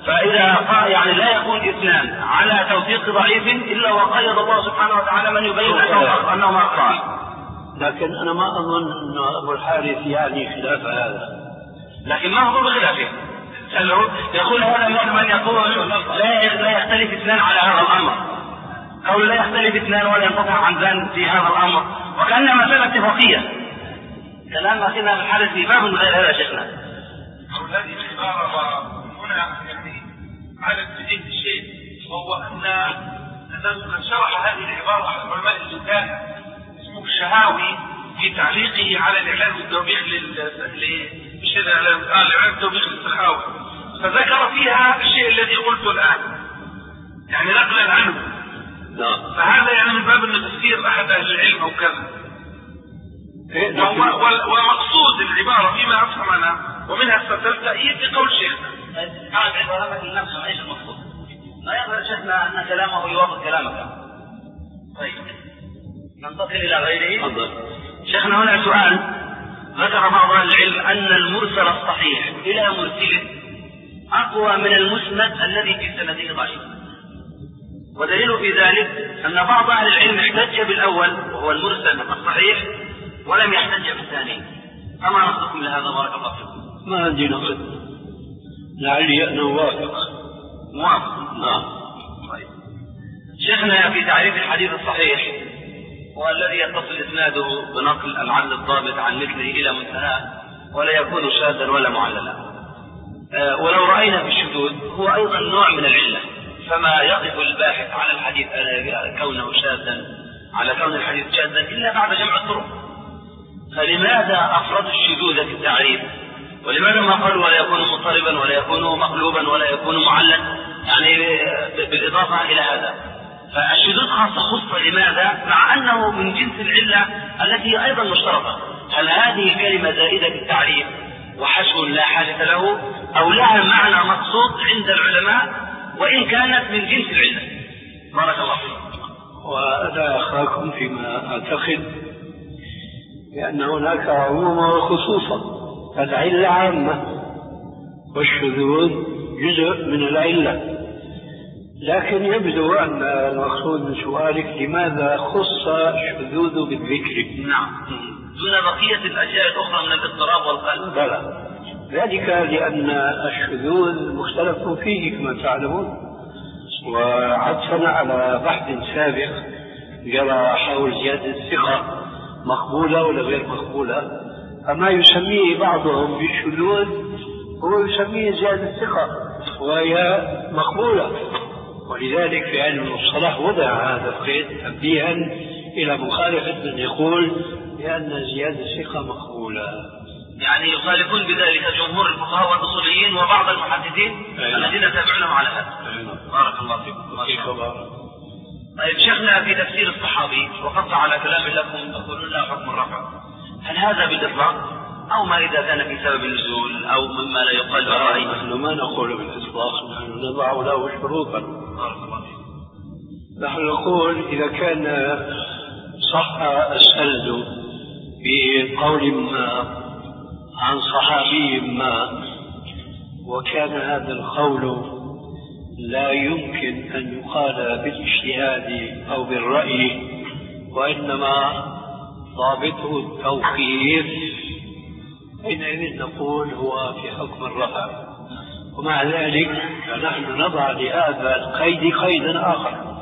فإذا قال يعني لا يكون اثنان على توثيق ضعيف إلا وقيد الله سبحانه وتعالى من يبين أنهم أخطاء. لكن أنا ما أظن أن أبو الحارث يعني خلاف هذا، لكن ما هو بخلافه. يقول هذا من يقول لا لا يختلف اثنان على هذا الأمر، قول لا يختلف اثنان ولا ينقطع عن ذان في هذا الأمر، وكأن مسألة اتفاقية. كلام أخينا من حدث في باب غير هذا شيخنا. هذه العبارة هنا يعني على بديهة الشيء، وهو أن أنه قد شرح هذه العبارة على العلماء الجداد اسمه الشهاوي في تعليقه على الإعلان بالتوبيخ للشيء على الإعلان بالتوبيخ للسخاوي، فذكر فيها الشيء الذي قلته الآن يعني نقلا عنه. فهذا يعني من باب أن تفسير أحد أهل العلم أو كذا. ومقصود العبارة فيما أفهم أنا ومنها استدلت تأييد بقول شيخنا. هذا عبارتك لنفسه ايش المقصود؟ ما يظهر شيخنا أن كلامه يوافق كلامك. طيب ننتقل إلى غيره. تفضل. شيخنا هنا سؤال، ذكر بعض أهل العلم أن المرسل الصحيح إلى مرسله أقوى من المسند الذي في سنده ضعيف، ودليل في ذلك أن بعض أهل العلم احتج بالأول وهو المرسل الصحيح ولم يحتج بالثاني. أما نصدكم لهذا بارك الله فيكم؟ ما عندي نقد، لعلي أنا موافق. موافق. نعم. طيب. شيخنا في تعريف الحديث الصحيح والذي يتصل إسناده بنقل العدل الضابط عن مثله إلى منتهاه ولا يكون شاذا ولا معللا. أه ولو رأينا في الشذوذ هو أيضا نوع من العلة، فما يقف الباحث على الحديث على كونه شاذا على كون الحديث شاذا إلا بعد جمع الطرق. فلماذا أفرد الشذوذ في التعريف؟ ولماذا ما قالوا ولا يكون مضطربا ولا يكون مقلوبا ولا يكون معلا يعني بالإضافة إلى هذا؟ فالشذوذ خاصة خصة لماذا؟ مع أنه من جنس العلة التي أيضا مشتركة. هل هذه كلمة زائدة في التعريف وحشو لا حاجة له، أو لها معنى مقصود عند العلماء وإن كانت من جنس العلة؟ بارك الله فيك. وأنا أخاكم فيما أعتقد لأن هناك عموما وخصوصا. العلة عامة والشذوذ جزء من العلة، لكن يبدو أن المقصود من سؤالك لماذا خص الشذوذ بالذكر؟ نعم، دون بقية الأشياء الأخرى من الاضطراب والقلب. بلى، ذلك لأن الشذوذ مختلف فيه كما تعلمون، وعطفا على بحث سابق جرى حول زيادة الثقة مقبولة ولا غير مقبولة، فما يسميه بعضهم بالشذوذ هو يسميه زيادة الثقة وهي مقبولة. ولذلك في علم المصطلح وضع هذا القيد تنبيها إلى مخالفة من يقول بأن زيادة الثقة مقبولة. يعني يخالفون بذلك جمهور الفقهاء والأصوليين وبعض المحدثين الذين تابعونهم على هذا. بارك الله فيكم. طيب شيخنا في تفسير الصحابي وقطع على كلام لكم تقولون لا حكم الرفع، هل هذا بالإطلاق أو ما إذا كان في سبب النزول أو مما لا يقال برأي؟ نحن ما نقول بالإطلاق، نحن نضع له شروطا. بارك الله فيكم. نحن نقول إذا كان صح السند بقول ما عن صحابي ما وكان هذا القول لا يمكن أن يقال بالاجتهاد أو بالرأي وإنما ضابطه التوقيف، حينئذ نقول هو في حكم الرفع. ومع ذلك فنحن نضع لهذا القيد قيدا آخر،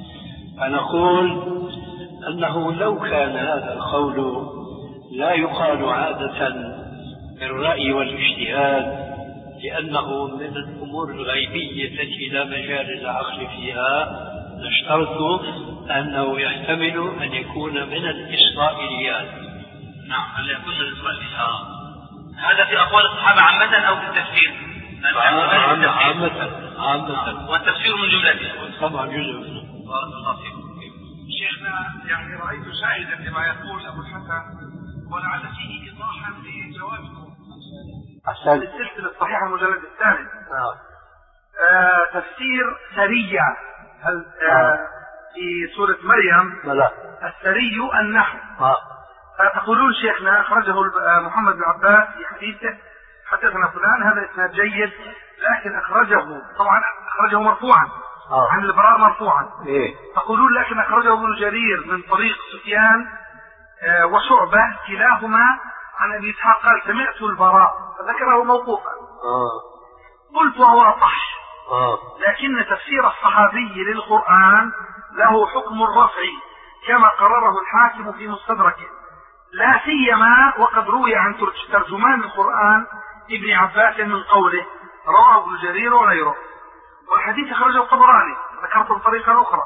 فنقول أنه لو كان هذا القول لا يقال عادة بالرأي والاجتهاد لأنه من الأمور الغيبية التي لا مجال للعقل فيها، نشترط أنه يحتمل أن يكون من الإسرائيليات. نعم، أن يكون من الإسرائيليات. هذا في أقوال الصحابة عامة أو في التفسير؟ عامة عامة عامة والتفسير من جملته طبعا جزء منه. بارك الله فيكم. شيخنا يعني رأيت شاهدا لما يقول أبو الحسن ولعل فيه إيضاحا لجوابكم. السلسلة الصحيحة المجلد الثاني. نعم. آه تفسير سرية هل آه في سورة مريم. لا. السري النحو. آه. تقولون شيخنا أخرجه محمد بن عباس في حديثه حدثنا فلان، هذا إسناد جيد لكن أخرجه طبعا أخرجه مرفوعا آه. عن البراء مرفوعا إيه؟ تقولون لكن أخرجه ابن جرير من طريق سفيان آه وشعبة كلاهما عن أبي إسحاق قال سمعت البراء فذكره موقوفا آه. قلت وهو أصح آه. لكن تفسير الصحابي للقرآن له حكم الرفع كما قرره الحاكم في مستدركه، لا سيما وقد روي عن ترجمان القرآن ابن عباس من قوله رواه ابن جرير وغيره. والحديث خرجه الطبراني ذكرته بطريقة أخرى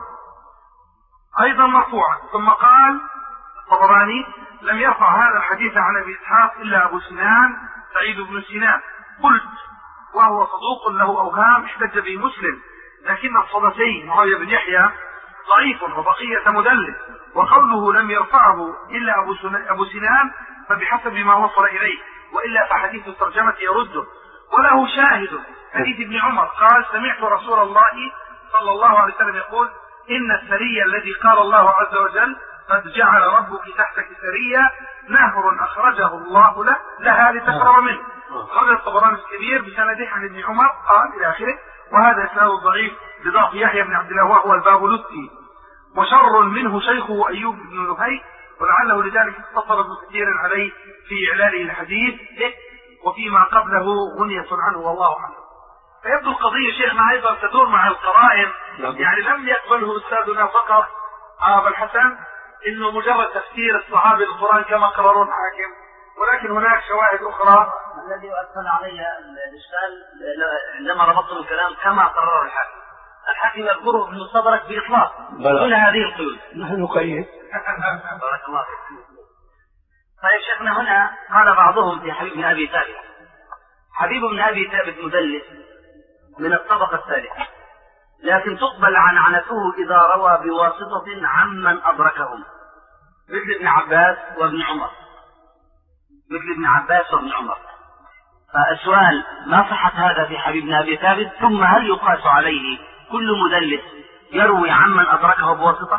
أيضا مرفوعا. ثم قال الطبراني لم يرفع هذا الحديث عن أبي إسحاق إلا أبو سنان سعيد بن سنان. قلت وهو صدوق له أوهام احتج به مسلم، لكن الصدتي معاوية بن يحيى ضعيف وبقية مدلس، وقوله لم يرفعه إلا أبو سنان فبحسب ما وصل إليه، وإلا فحديث الترجمة يرده. وله شاهد حديث ابن عمر قال سمعت رسول الله صلى الله عليه وسلم يقول إن السرية الذي قال الله عز وجل قد جعل ربك تحتك سرية نهر أخرجه الله له لها لتشرب منه. خرج الطبراني الكبير بسنده عن ابن عمر قال إلى آخره، وهذا إسناد ضعيف بضعف يحيى بن عبد الله وهو البابلسي، وشر منه شيخه أيوب بن لهي، ولعله لذلك اختصر ابن كثير عليه في إعلاله الحديث وفيما قبله غنية عنه والله أعلم. فيبدو القضية شيخنا أيضا تدور مع القرائن، يعني لم يقبله أستاذنا فقط أبا الحسن إنه مجرد تفسير الصحابي للقرآن كما قرروا الحاكم، ولكن هناك شواهد أخرى. الذي أدخل علي الإشكال عندما ربطتم الكلام كما قرر الحاكم، الحاكم يذكره في المستدرك بإطلاق دون هذه القيود. نحن نقيد. بارك الله فيك. طيب شيخنا هنا قال بعضهم في حبيب بن أبي ثابت، حبيب بن أبي ثابت مدلس من الطبقة الثالثة، لكن تقبل عنعنته إذا روى بواسطة عمن أدركهم مثل ابن عباس وابن عمر مثل ابن عباس وابن عمر. فالسؤال ما صحة هذا في حبيب بن أبي ثابت؟ ثم هل يقاس عليه كل مدلس يروي عمن أدركه بواسطة؟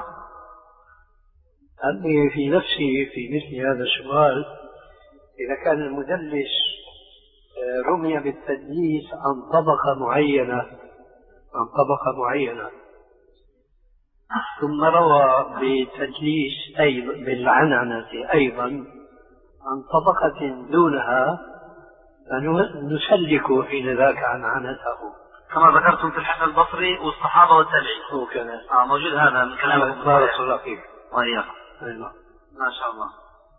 أني في نفسي في مثل هذا السؤال إذا كان المدلس رمي بالتدليس عن طبقة معينة عن طبقة معينة ثم روى بتدليس أيضا بالعنعنة أيضا عن طبقة دونها فنسلك حين ذاك عنعنته كما ذكرتم في الحسن البصري والصحابة والتابعين. هو كان آه موجود هذا من كلامكم. بارك الله فيك. وإياكم. ما شاء الله.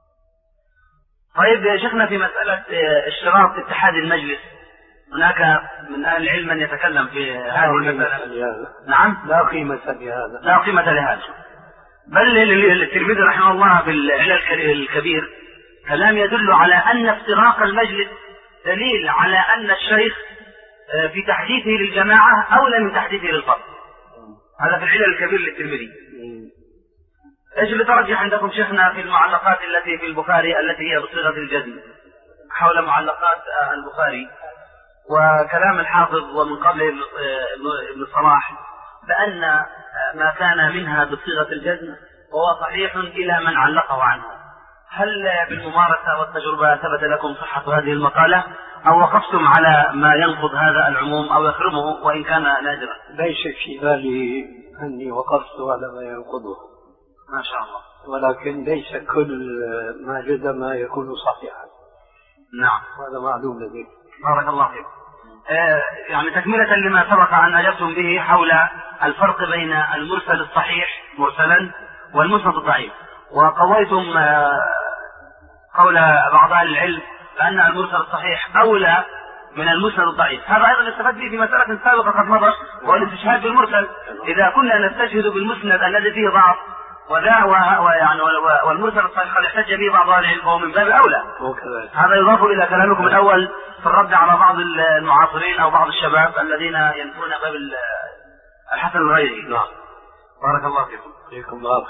طيب يا شيخنا في مسألة اشتراط اتحاد المجلس، هناك من أهل العلم من يتكلم في هذه المسألة. نعم لا قيمة لهذا. لا قيمة لهذا. بل الترمذي رحمه الله في العلل الكبير كلام يدل على أن افتراق المجلس دليل على أن الشيخ في تحديثه للجماعة أولى من تحديثه للفرد. هذا في العلل الكبير للترمذي. ايش اللي ترجح عندكم شيخنا في المعلقات التي في البخاري التي هي بصيغة الجزم حول معلقات البخاري وكلام الحافظ ومن قبله ابن صلاح بأن ما كان منها بصيغة الجزم هو صحيح إلى من علقه عنه؟ هل بالممارسة والتجربة ثبت لكم صحة هذه المقالة أو وقفتم على ما ينقض هذا العموم أو يخرمه وإن كان نادرا؟ ليس في بالي أني وقفت على ما ينقضه ما شاء الله، ولكن ليس كل ما جزم يكون صحيحا. نعم هذا معلوم لديك. بارك الله فيك. آه يعني تكملة لما سبق أن أجبتم به حول الفرق بين المرسل الصحيح مرسلا والمسند الضعيف، وقويتم آه قول بعض أهل العلم بأن المرسل الصحيح أولى من المسند الضعيف. هذا أيضا استفدت به في مسألة سابقة قد مضت وهو الاستشهاد بالمرسل. إذا كنا نستشهد بالمسند الذي فيه ضعف وذا ويعني والمرسل الصحيح قد احتج به بعض اهل العلم فهو من باب اولى. هذا يضاف الى كلامكم الاول في الرد على بعض المعاصرين او بعض الشباب الذين ينفون باب الحسن الغيري. نعم. بارك الله فيكم. فيكم الله.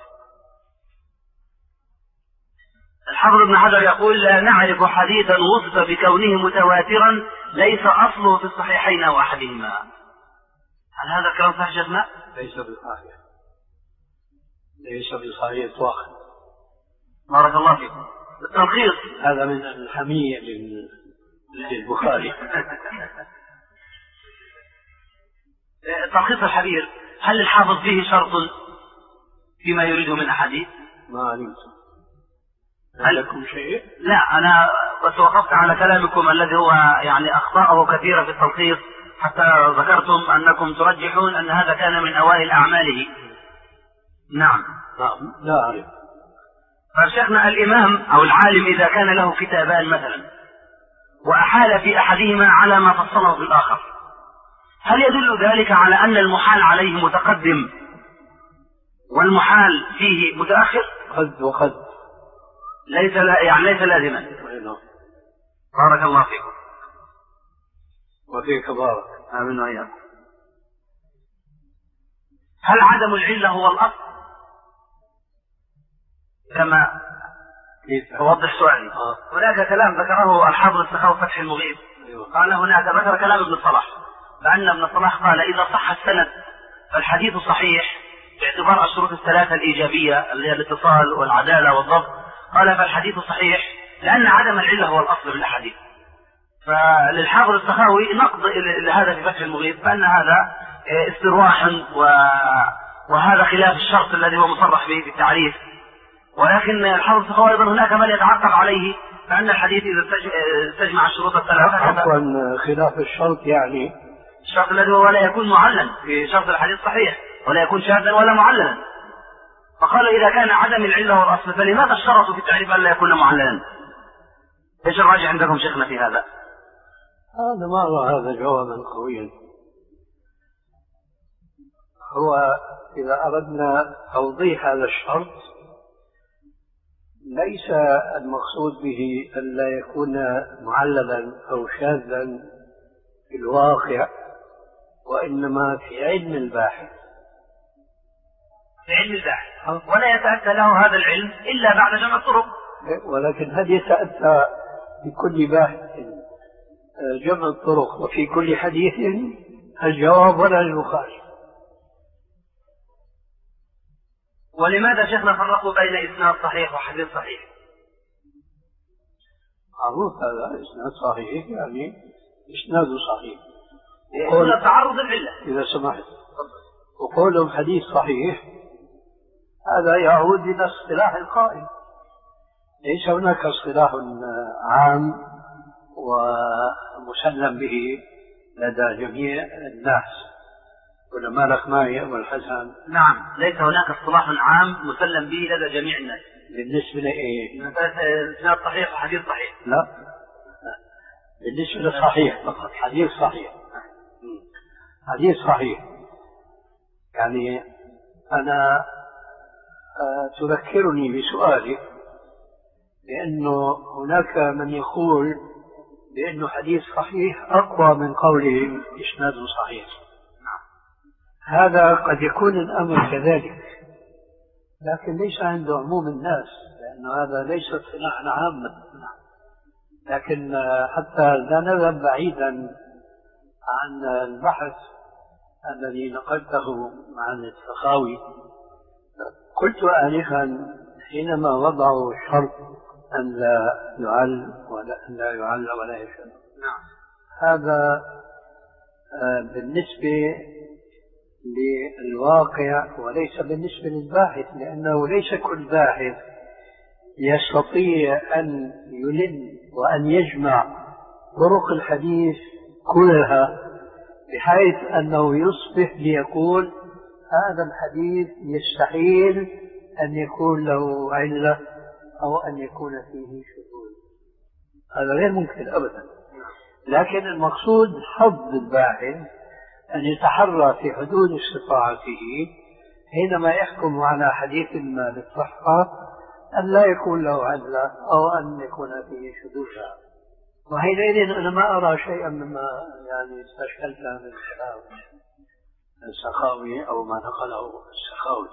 الحافظ ابن حجر يقول لا نعرف حديثا وصف بكونه متواترا ليس اصله في الصحيحين او احدهما. هل هذا الكلام صحيح شيخنا؟ ليس بصحيح. ليس بصحيح اطلاقا. بارك الله فيكم. التلخيص هذا من الحمية للبخاري. تلخيص الحبير، هل الحافظ فيه شرط فيما يريده من أحاديث؟ ما علمت. هل لكم شيء؟ لا، أنا بس وقفت على كلامكم الذي هو يعني أخطاءه كثيرة في التلخيص، حتى ذكرتم أنكم ترجحون أن هذا كان من أوائل أعماله. نعم. لا أعرف. فشيخنا الإمام أو العالم إذا كان له كتابان مثلا وأحال في أحدهما على ما فصله في الآخر، هل يدل ذلك على أن المحال عليه متقدم والمحال فيه متأخر؟ قد وقد ليس لا يعني ليس لازما. بارك الله فيكم. وفيك بارك. آمين وإياكم. هل عدم العلة هو الأصل؟ كما أوضح سؤالي. آه. هناك كلام ذكره الحافظ السخاوي فتح المغيث. أيوة. قال هناك ذكر كلام ابن صلاح، لأن ابن صلاح قال إذا صح السند فالحديث صحيح باعتبار الشروط الثلاثة الإيجابية اللي هي الاتصال والعدالة والضبط. قال فالحديث صحيح لأن عدم العلة هو الأصل في الأحاديث. فللحافظ السخاوي نقض لهذا في فتح المغيث بأن هذا استرواح وهذا خلاف الشرط الذي هو مصرح به في التعريف. ولكن الحافظ السخاوي أيضا هناك من يتعقب عليه فأن الحديث إذا استجمع الشروط الثلاثة. عفوا، خلاف الشرط يعني الشرط الذي هو لا يكون معللا في شرط الحديث صحيح ولا يكون شاذا ولا معللا. فقالوا إذا كان عدم العلة والأصل فلماذا اشترطوا في التعريف أن لا يكون معللا؟ ايش الراجع عندكم شيخنا في هذا؟ هذا ما أرى هذا جوابا قويا. هو إذا أردنا توضيح هذا الشرط ليس المقصود به أن لا يكون معللا أو شاذا في الواقع، وإنما في علم الباحث. في علم الباحث، ولا يتأتى له هذا العلم إلا بعد جمع الطرق. ولكن هل يتأتى بكل باحث جمع الطرق وفي كل حديث؟ الجواب ولا المخالف. ولماذا شيخنا فرقوا بين إسناد صحيح وحديث صحيح؟ معروف هذا إسناد صحيح يعني إسناد صحيح. وقول تعرض العلة إذا سمحت، وقولهم حديث صحيح هذا يعود إلى اصطلاح القائل. ليس هناك اصطلاح عام ومسلم به لدى جميع الناس. علماء الأخماي والحسن. نعم، ليس هناك اصطلاح عام مسلم به لدى جميع الناس. بالنسبة لإيه؟ إسناد صحيح وحديث صحيح. لا، بالنسبة للصحيح فقط. حديث صحيح، حديث صحيح يعني أنا تذكرني بسؤالي، لأنه هناك من يقول بأنه حديث صحيح أقوى من قوله إسناد صحيح. هذا قد يكون الأمر كذلك، لكن ليس عند عموم الناس، لأن هذا ليس اصطلاحا عاما. لكن حتى لا نذهب بعيدا عن البحث الذي نقلته عن السخاوي، قلت آنفا حينما وضعوا الشرط أن لا يعل ولا أن لا يعل ولا يشهد. نعم. هذا بالنسبة للواقع وليس بالنسبة للباحث، لأنه ليس كل باحث يستطيع أن يلم وأن يجمع طرق الحديث كلها بحيث أنه يصبح ليقول هذا الحديث يستحيل أن يكون له علة أو أن يكون فيه شذوذ. هذا غير ممكن أبدا. لكن المقصود حظ الباحث أن يتحرى في حدود استطاعته حينما يحكم على حديث ما بالصحة أن لا يكون له علة أو أن يكون فيه شذوذ. وحينئذ أنا ما أرى شيئا مما يعني استشكلت من كلام السخاوي أو ما نقله السخاوي.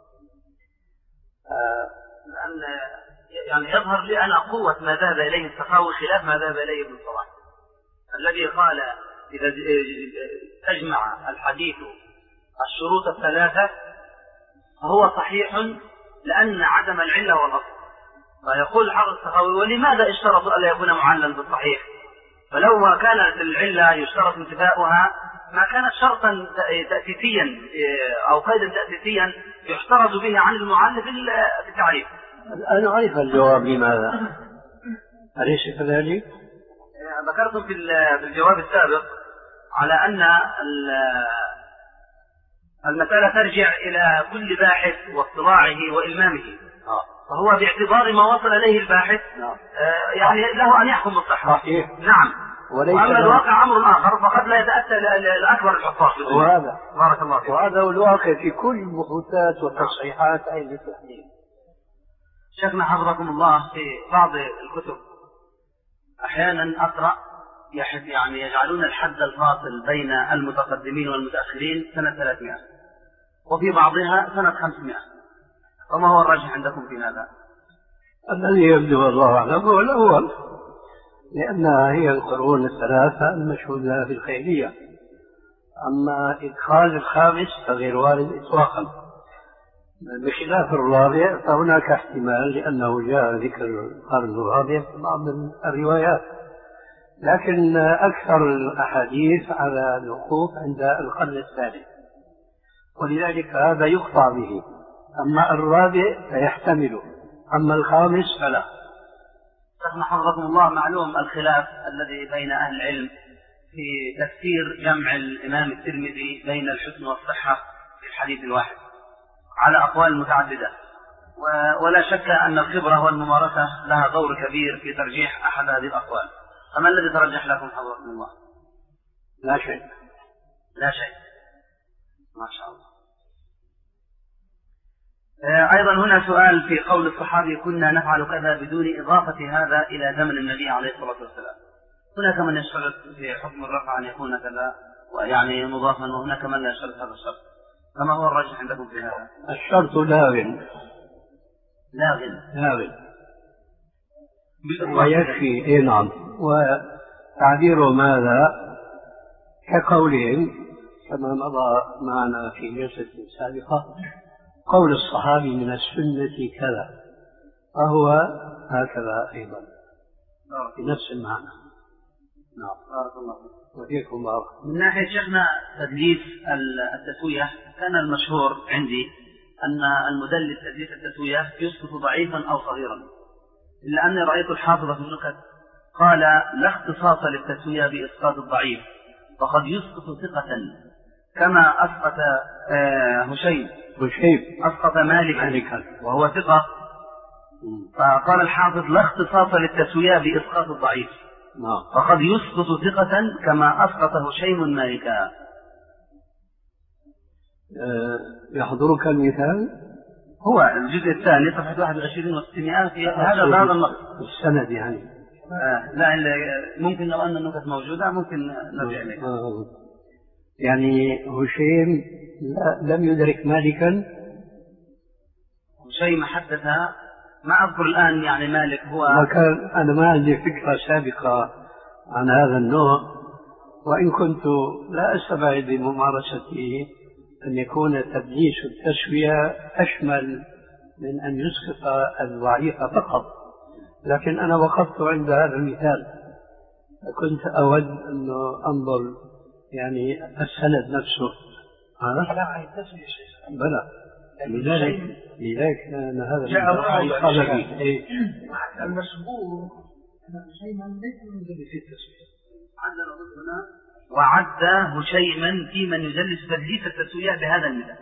آه لأن يعني يظهر لي أن قوة ما ذهب إليه السخاوي خلاف ما ذهب إليه ابن صلاح، الذي قال إذا تجمع الحديث الشروط الثلاثة فهو صحيح لأن عدم العلة والأصل. فيقول الحافظ السخاوي ولماذا اشترطوا ألا يكون معللا بالصحيح؟ فلو ما كانت العلة يشترط انتفاؤها ما كان شرطا تأسيسيا أو قيدا تأسيسيا يحترز به عن المعلم في التعريف. أنا أعرف الجواب لماذا، أليس كذلك؟ ذكرتم في الجواب السابق على أن المسألة ترجع إلى كل باحث واطلاعه وإلمامه، فهو باعتبار ما وصل إليه الباحث يعني له أن يحكم بالصحة. نعم. وأما الواقع أمر آخر فقد لا يتأتى لأكبر الحفاظ. وهذا بارك الله فيك. وهذا هو الواقع في كل البحوثات والتصحيحات أي التحليل. شيخنا حفظكم الله، في بعض الكتب أحيانا أقرأ يعني يجعلون الحد الفاصل بين المتقدمين والمتأخرين سنة ثلاثمائة، وفي بعضها سنة خمسمائة، وما هو الراجح عندكم في هذا؟ الذي يبدو الله أعلم هو الأول، لأنها هي القرون الثلاثة المشهود لها في الخيرية. أما إدخال الخامس فغير وارد إطلاقا، بخلاف الرابع فهناك احتمال لأنه جاء ذكر القرن الرابع في بعض الروايات، لكن أكثر الأحاديث على الوقوف عند القرن الثالث، ولذلك هذا يقطع به. أما الرابع فيحتمله، أما الخامس فلا. شيخنا حفظكم الله، معلوم الخلاف الذي بين أهل العلم في تفسير جمع الإمام الترمذي بين الحسن والصحة في الحديث الواحد على أقوال متعددة، ولا شك أن الخبرة والممارسة لها دور كبير في ترجيح أحد هذه الأقوال. فما الذي ترجح لكم حفظكم الله؟ لا شيء. لا شيء، ما شاء الله. أيضا هنا سؤال في قول الصحابي كنا نفعل كذا بدون إضافة هذا إلى زمن النبي عليه الصلاة والسلام. هناك من يشترط في حكم الرفع أن يكون كذا ويعني مضافا، وهناك من لا يشترط هذا الشرط، فما هو الراجح عندكم في هذا؟ الشرط لاغ لاغ لاغ ويكفي. إيه نعم. وتعبير ماذا كقولهم كما مضى معنا في جلسة سابقة، قول الصحابي من السنة كذا، فهو هكذا أيضا بنفس المعنى. نعم. بارك الله فيك. وفيكم الله. من ناحية شيخنا تدليس التسوية، كان المشهور عندي أن المدلس تدليس التسوية يسقط ضعيفا أو صغيرا، إلا أني رأيت الحافظ في النكت قال لا اختصاص للتسوية بإسقاط الضعيف، فقد يسقط ثقة كما أسقط هشيم هشيم أسقط مالكا وهو ثقة. فقال الحافظ لا اختصاص للتسوية بإسقاط الضعيف، فقد يسقط ثقة كما أسقط هشيم مالكا. أه يحضرك المثال؟ هو الجزء الثاني صفحة واحد وعشرين وستمائة في هذا بعض النقص السند يعني. آه لا ممكن لو أن النقص موجودة ممكن نرجع إليها. آه. يعني هشيم لم يدرك مالكا. هشيم حدث، ما أذكر الآن يعني مالك هو كان. أنا ما عندي فكرة سابقة عن هذا النوع، وإن كنت لا أستبعد بممارسته أن يكون تدليس التسوية أشمل من أن يسقط الضعيف فقط، لكن أنا وقفت عند هذا المثال، كنت أود أن أنظر يعني السند نفسه. ها؟ لا عن التسوية شيء. بلى. لذلك لذلك أن هذا المثال المشهور شيء من ليس من في التسوية. عندنا هنا وعد هشيما في من يدلس تدليس التسوية بهذا المثال.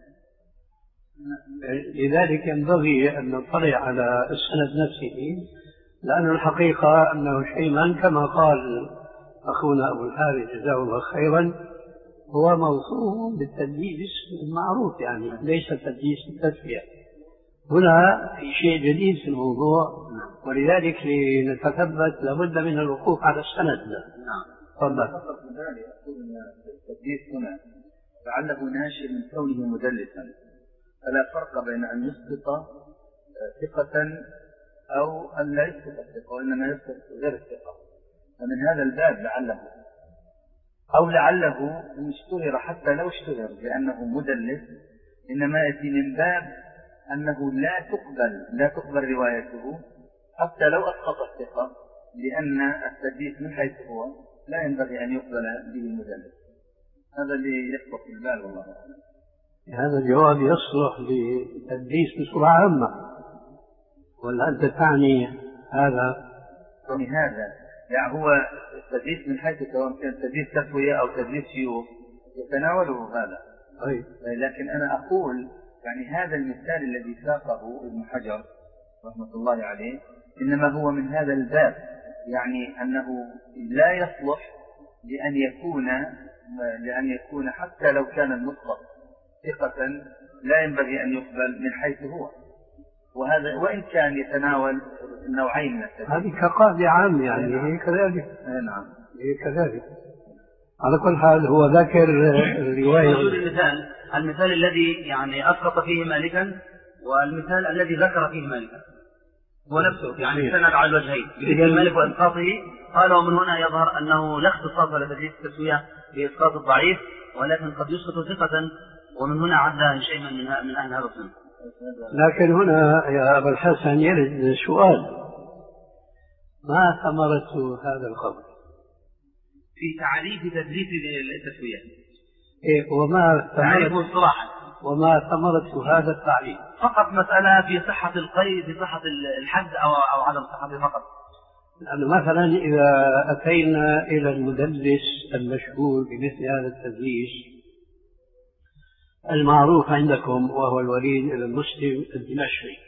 لذلك ينبغي أن نطلع على السند نفسه، لأن الحقيقة أن هشيما كما قال أخونا أبو الحارث جزاه الله خيرا هو موصوف بالتدليس المعروف، يعني ليس تدليس التسوية. هنا في شيء جديد في الموضوع، ولذلك لنتثبت لابد من الوقوف على السند. تفضل. يقول ان التدليس هنا لعله ناشئ من كونه مدلسا، فلا فرق بين ان يسقط ثقة او ان لا يسقط الثقة، وانما يسقط غير الثقة. فمن هذا الباب لعله او لعله ان اشتهر، حتى لو اشتهر بانه مدلس انما ياتي من باب انه لا تقبل لا تقبل روايته حتى لو اسقط الثقة، لان التدليس من حيث هو لا ينبغي أن يقبل به المدلس. هذا اللي يخطر في البال والله. هذا الجواب يصلح للتدليس بصورة عامة، ولا أنت تعني هذا؟ يعني هذا يعني هو التدليس من حيث سواء كان تدليس تسوية أو تدليس شيوخ يتناوله هذا. أي. لكن أنا أقول يعني هذا المثال الذي ساقه ابن حجر رحمة الله عليه إنما هو من هذا الباب، يعني أنه لا يصلح لأن يكون لأن يكون حتى لو كان المطلق ثقة لا ينبغي أن يقبل من حيث هو، وهذا وإن كان يتناول النوعين من التدليس. هذه كقاعدة عام يعني هي كذلك. نعم هي كذلك. على كل حال هو ذكر الرواية. المثال المثال الذي يعني أسقط فيه مالكا والمثال الذي ذكر فيه مالكا هو نفسه، يعني سند على الوجهين بذكر مالك وإسقاطه. قال ومن هنا يظهر أنه لا اختصاص لتدليس التسوية بإسقاط الضعيف، ولكن قد يسقط ثقة، ومن هنا عد شيئا من من أهل هذا الصنف. لكن هنا يا أبا الحسن يرد سؤال: ما ثمرة هذا الخبر في تعريف تدليس التسوية؟ إيه وما تعريفه صراحة وما ثمرة هذا التعريف؟ فقط مسألة في صحة القيد، في صحة الحد أو أو عدم صحته فقط. لأنه مثلا إذا أتينا إلى المدلس المشهور بمثل هذا التدليس المعروف عندكم وهو الوليد بن مسلم الدمشقي،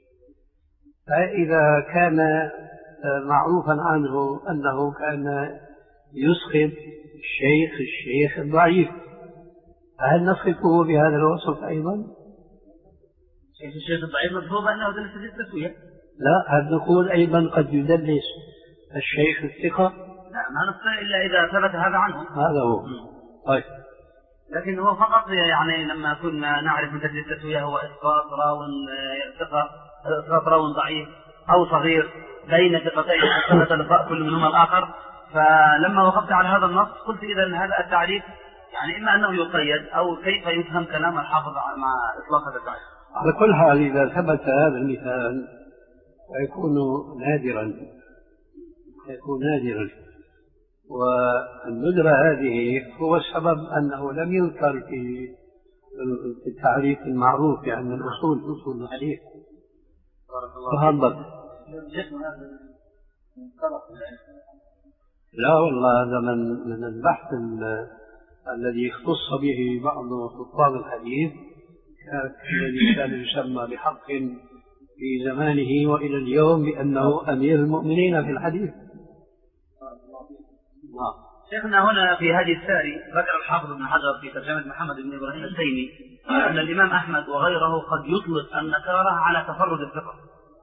فإذا كان معروفا عنه أنه كان يسقط الشيخ الشيخ الضعيف، فهل نصفه بهذا الوصف أيضا؟ شيخ الشيخ الضعيف مفروض أنه يدلس التسوية؟ لا، هل نقول أيضا قد يدلس الشيخ الثقة؟ لا، ما نستطيع إلا إذا ثبت هذا عنه. هذا هو. طيب. لكن هو فقط يعني لما كنا نعرف من تدليس التسوية هو إسقاط راو ثقة، إسقاط راو ضعيف أو صغير بين ثقتين ثبت لقاء كل منهما الآخر. فلما وقفت على هذا النص قلت إذا هذا التعريف يعني إما أنه يقيد أو كيف يفهم كلام الحافظ مع إطلاق هذا التعريف. على كل حال إذا ثبت هذا المثال فيكون نادرا يكون نادرا والندرة هذه هو السبب أنه لم يذكر في التعريف المعروف يعني من أصول أصول الحديث. تفضل. لا والله هذا من من البحث الذي اختص به بعض خطاب الحديث، الذي كان يسمى بحق في زمانه وإلى اليوم بأنه أمير المؤمنين في الحديث. شيخنا هنا في هذه الساري ذكر الحافظ ابن حجر في ترجمة محمد بن إبراهيم التيمي أن الإمام أحمد وغيره قد يطلق النكارة على تفرد الثقة،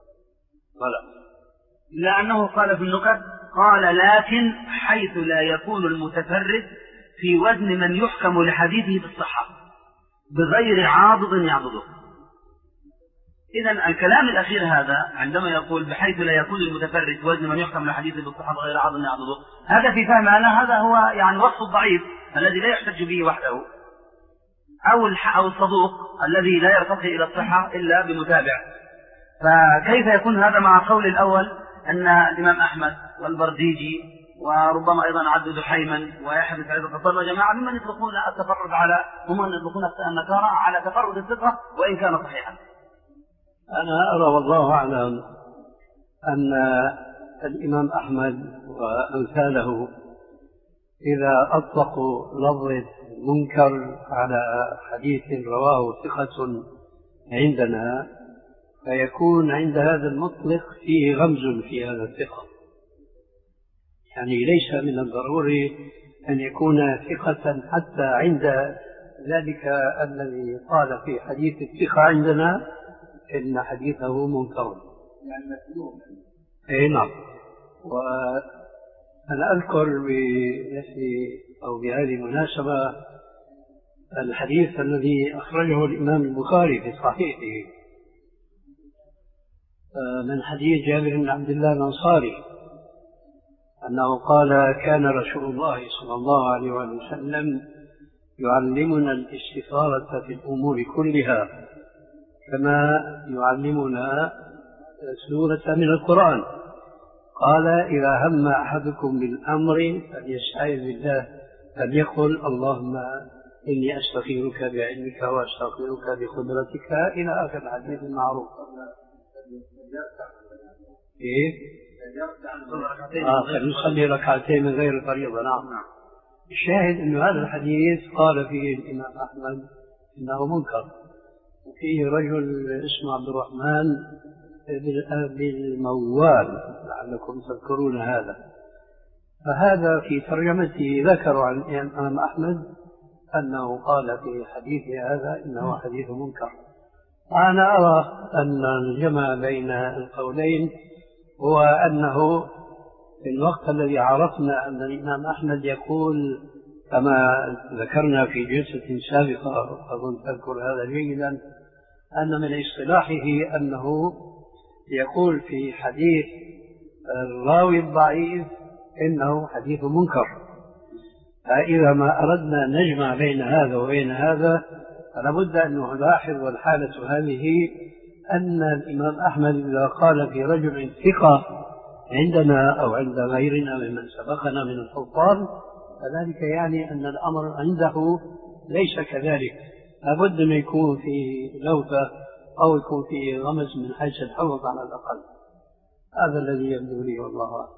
لأنه قال في النكت قال لكن حيث لا يكون المتفرد في وزن من يحكم لحديثه بالصحة بغير عاضد يعضده. إذن الكلام الأخير هذا عندما يقول بحيث لا يكون المتفرد في وزن من يحكم لحديثه بالصحة بغير عاضد يعضده، هذا في فهم أنا هذا هو يعني وصف الضعيف الذي لا يحتج به وحده، أو أو الصدوق الذي لا يرتقي إلى الصحة إلا بمتابع. فكيف يكون هذا مع قول الأول أن الإمام أحمد والبرديجي وربما أيضا عبد دحيما ويحيى بن سعيد القطان وجماعة ممن يطلقون التفرد على ممن يطلقون النكارة على تفرد الثقة وإن كان صحيحا؟ أنا أرى والله أعلم أن الإمام أحمد وأمثاله إذا أطلقوا لفظ منكر على حديث رواه ثقة عندنا فيكون عند هذا المطلق فيه غمز في هذا الثقة، يعني ليس من الضروري أن يكون ثقة حتى عند ذلك الذي قال في حديث الثقة عندنا إن حديثه منكر يعني مسلوم. إيه نعم. وأنا أذكر بنفسي أو بهذه المناسبة الحديث الذي أخرجه الإمام البخاري في صحيحه من حديث جابر بن عبد الله الأنصاري أنه قال كان رسول الله صلى الله عليه وسلم يعلمنا الاستخارة في الأمور كلها كما يعلمنا سورة من القرآن. قال إذا هم أحدكم بالأمر فليستعذ بالله لم يقل اللهم إني أستخيرك بعلمك وأستغفرك بقدرتك إلى آخر الحديث المعروف. إيه؟ آه فنصلي ركعتين من غير الفريضة. نعم. الشاهد أن هذا الحديث قال فيه الإمام أحمد إنه منكر، وفيه رجل اسمه عبد الرحمن بالموال لعلكم تذكرون هذا، فهذا في ترجمته ذكروا عن الإمام أحمد أنه قال في حديثه هذا إنه حديث منكر. أنا أرى أن الجمع بين القولين هو أنه في الوقت الذي عرفنا أن الإمام أحمد يقول كما ذكرنا في جلسة سابقة أظن تذكر هذا جيدا، أن من اصطلاحه أنه يقول في حديث الراوي الضعيف إنه حديث منكر. فإذا ما أردنا نجمع بين هذا وبين هذا فلابد أن نلاحظ والحالة هذه أن الإمام أحمد إذا قال في رجل ثقة عندنا أو عند غيرنا ممن سبقنا من الحفاظ فذلك يعني أن الأمر عنده ليس كذلك، لابد أن يكون في لوثة أو يكون في غمز من حيث الحفظ على الأقل. هذا الذي يبدو لي والله أعلم.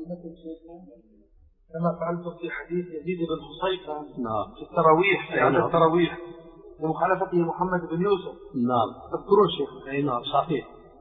كما فعلت في حديث يزيد بن حصيفة نعم. في التراويح في عدد التراويح لمخالفته محمد بن يوسف. نعم. تذكرون شيخ؟ أي نعم صحيح.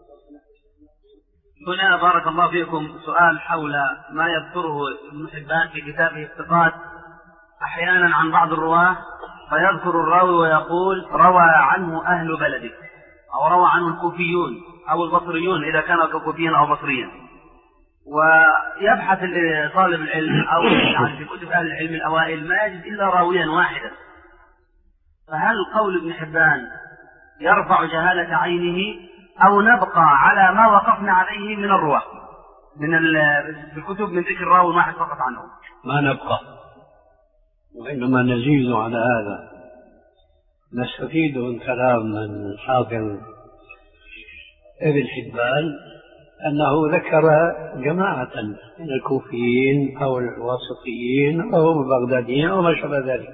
هنا بارك الله فيكم سؤال حول ما يذكره ابن حبان في كتابه الثقات أحيانا عن بعض الرواة، فيذكر الراوي ويقول روى عنه أهل بلده أو روى عنه الكوفيون أو البصريون إذا كان كوفيا أو بصريا، ويبحث طالب العلم أو يعني في كتب أهل العلم الأوائل ما يجد إلا راويا واحدا، فهل قول ابن حبان يرفع جهالة عينه أو نبقى على ما وقفنا عليه من الرواة من الكتب من ذكر راوي واحد فقط عنه؟ ما نبقى، وإنما نزيد على هذا. نستفيد من كلام الحافظ ابن حبان أنه ذكر جماعة من الكوفيين أو الواسطيين أو البغداديين أو ما شابه ذلك،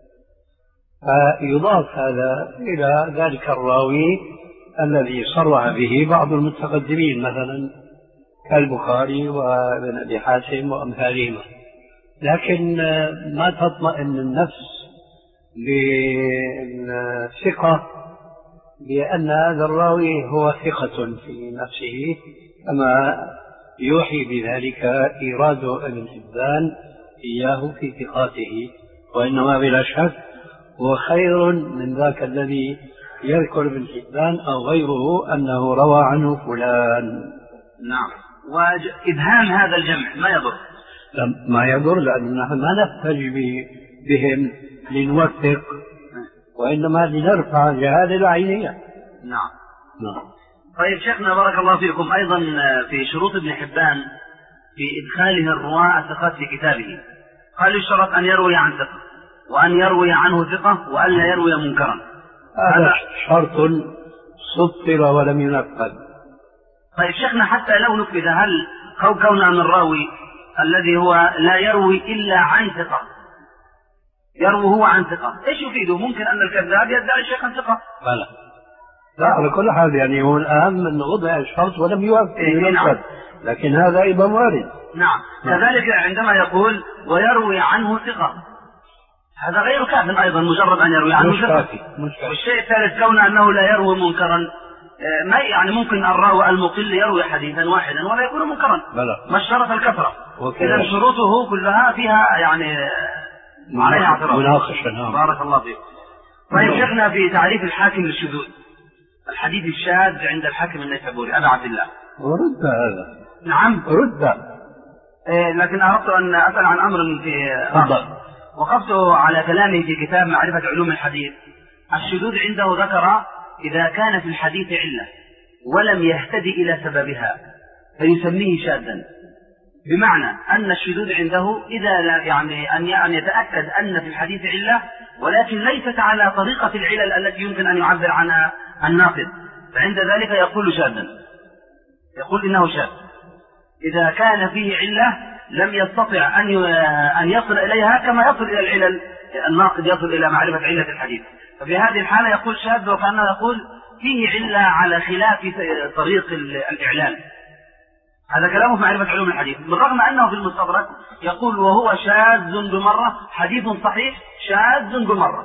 فيضاف هذا إلى ذلك الراوي الذي صرح به بعض المتقدمين مثلا كالبخاري وابن أبي حاتم وأمثالهما، لكن ما تطمئن النفس بالثقة بأن هذا الراوي هو ثقة في نفسه كما يوحي بذلك إيراد ابن حبان إياه في ثقاته، وإنما بلا شك هو خير من ذاك الذي يذكر ابن حبان أو غيره أنه روى عنه فلان. نعم. وإبهام هذا الجمع ما يضر؟ ما يضر، لأننا ما نحتج بهم لنوثق وإنما لنرفع جهال العينية. نعم. نعم. طيب شيخنا بارك الله فيكم، أيضا في شروط ابن حبان في إدخاله الرواة الثقات في كتابه قال يشترط أن يروي عن ثقة وأن يروي عنه ثقة وأن لا يروي منكرا. هذا شرط سطر ولم ينفذ. طيب شيخنا حتى لو نفذ هل كون أن الراوي الذي هو لا يروي إلا عن ثقة يروي هو عن ثقة إيش يفيده؟ ممكن أن الكذاب يدعي شيخا ثقة. لا لا على كل حال يعني هو الأهم أن وضع الشرط ولم ينفذ. إيه نعم. لكن هذا أيضا وارد. نعم. كذلك عندما يقول ويروي عنه ثقة هذا غير كاف أيضا مجرد أن يروي عنه ثقة. والشيء الثالث كون أنه لا يروي منكرا ما يعني ممكن الراوي المقل يروي حديثا واحدا ولا يكون منكرا. بلى. ما الشرط الكثرة. إذا شروطه كلها فيها يعني عليها اعتراض. مناقشة. نعم. بارك الله فيك. طيب شيخنا في تعريف الحاكم للشذوذ الحديث الشاذ عند الحاكم النيسابوري أبا عبد الله. رد هذا. نعم. رد. إيه لكن أردت أن أسأل عن أمر في تفضل. وقفت على كلامه في كتاب معرفة علوم الحديث. الشذوذ عنده ذكر إذا كان في الحديث علة ولم يهتدي إلى سببها فيسميه شاذا، بمعنى أن الشذوذ عنده إذا لا يعني أن يتأكد أن في الحديث علة ولكن ليست على طريقة العلل التي يمكن أن يعبر عنها الناقد، فعند ذلك يقول شاذا، يقول إنه شاذ إذا كان فيه علة لم يستطع أن أن يصل إليها كما يصل إلى العلل، الناقد يصل إلى معرفة علة الحديث. ففي هذه الحالة يقول شاذ وكأنه يقول فيه علة على خلاف طريق الإعلان. هذا كلامه في معرفة علوم الحديث، بالرغم أنه في المستدرك يقول وهو شاذ بمرة، حديث صحيح شاذ بمرة.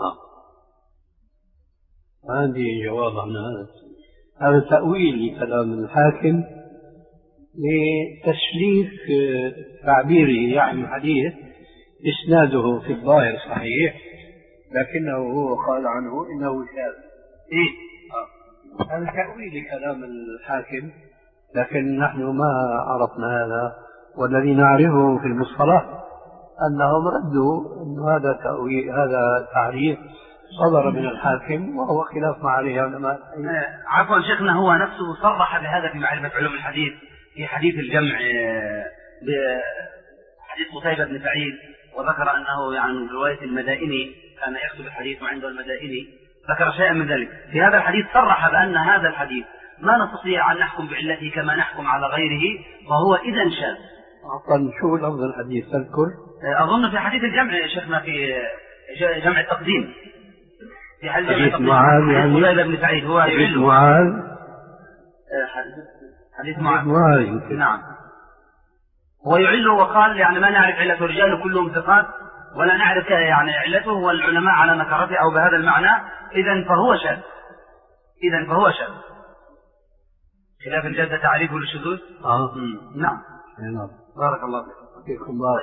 عندي جواب عن هذا. هذا تأويل لكلام الحاكم لتسليك تعبيره يعني الحديث إسناده في الظاهر صحيح لكنه هو قال عنه إنه شاذ. إيه؟ هذا تأويل لكلام الحاكم، لكن نحن ما عرفنا هذا، والذي نعرفه في المصطلح أنهم ردوا أن هذا تأويل، هذا تعريف صدر من الحاكم وهو خلاف ما عليه علماء. عفوا شيخنا، هو نفسه صرح بهذا في معرفة علوم الحديث في حديث الجمع بحديث قتيبة بن سعيد، وذكر أنه يعني رواية المدائني كان يكتب الحديث عنده المدائني، ذكر شيئا من ذلك. في هذا الحديث صرح بأن هذا الحديث ما نستطيع أن نحكم بعلته كما نحكم على غيره، وهو إذا شاذ. أصلا شو لفظ الحديث تذكر؟ أظن في حديث الجمع يا شيخنا، في جمع التقديم، في حديث حديث معاذ يعني قتيبة بن سعيد هو حديث معاذ حديث معاذ نعم، هو يعله وقال يعني ما نعرف علته، رجال كلهم ثقات ولا نعرف يعني علته، والعلماء على نكرته أو بهذا المعنى، إذن فهو شاذ، إذن فهو شاذ خلاف الجادة تعريفه للشذوذ. آه. نعم. نعم. بارك الله فيكم. الله.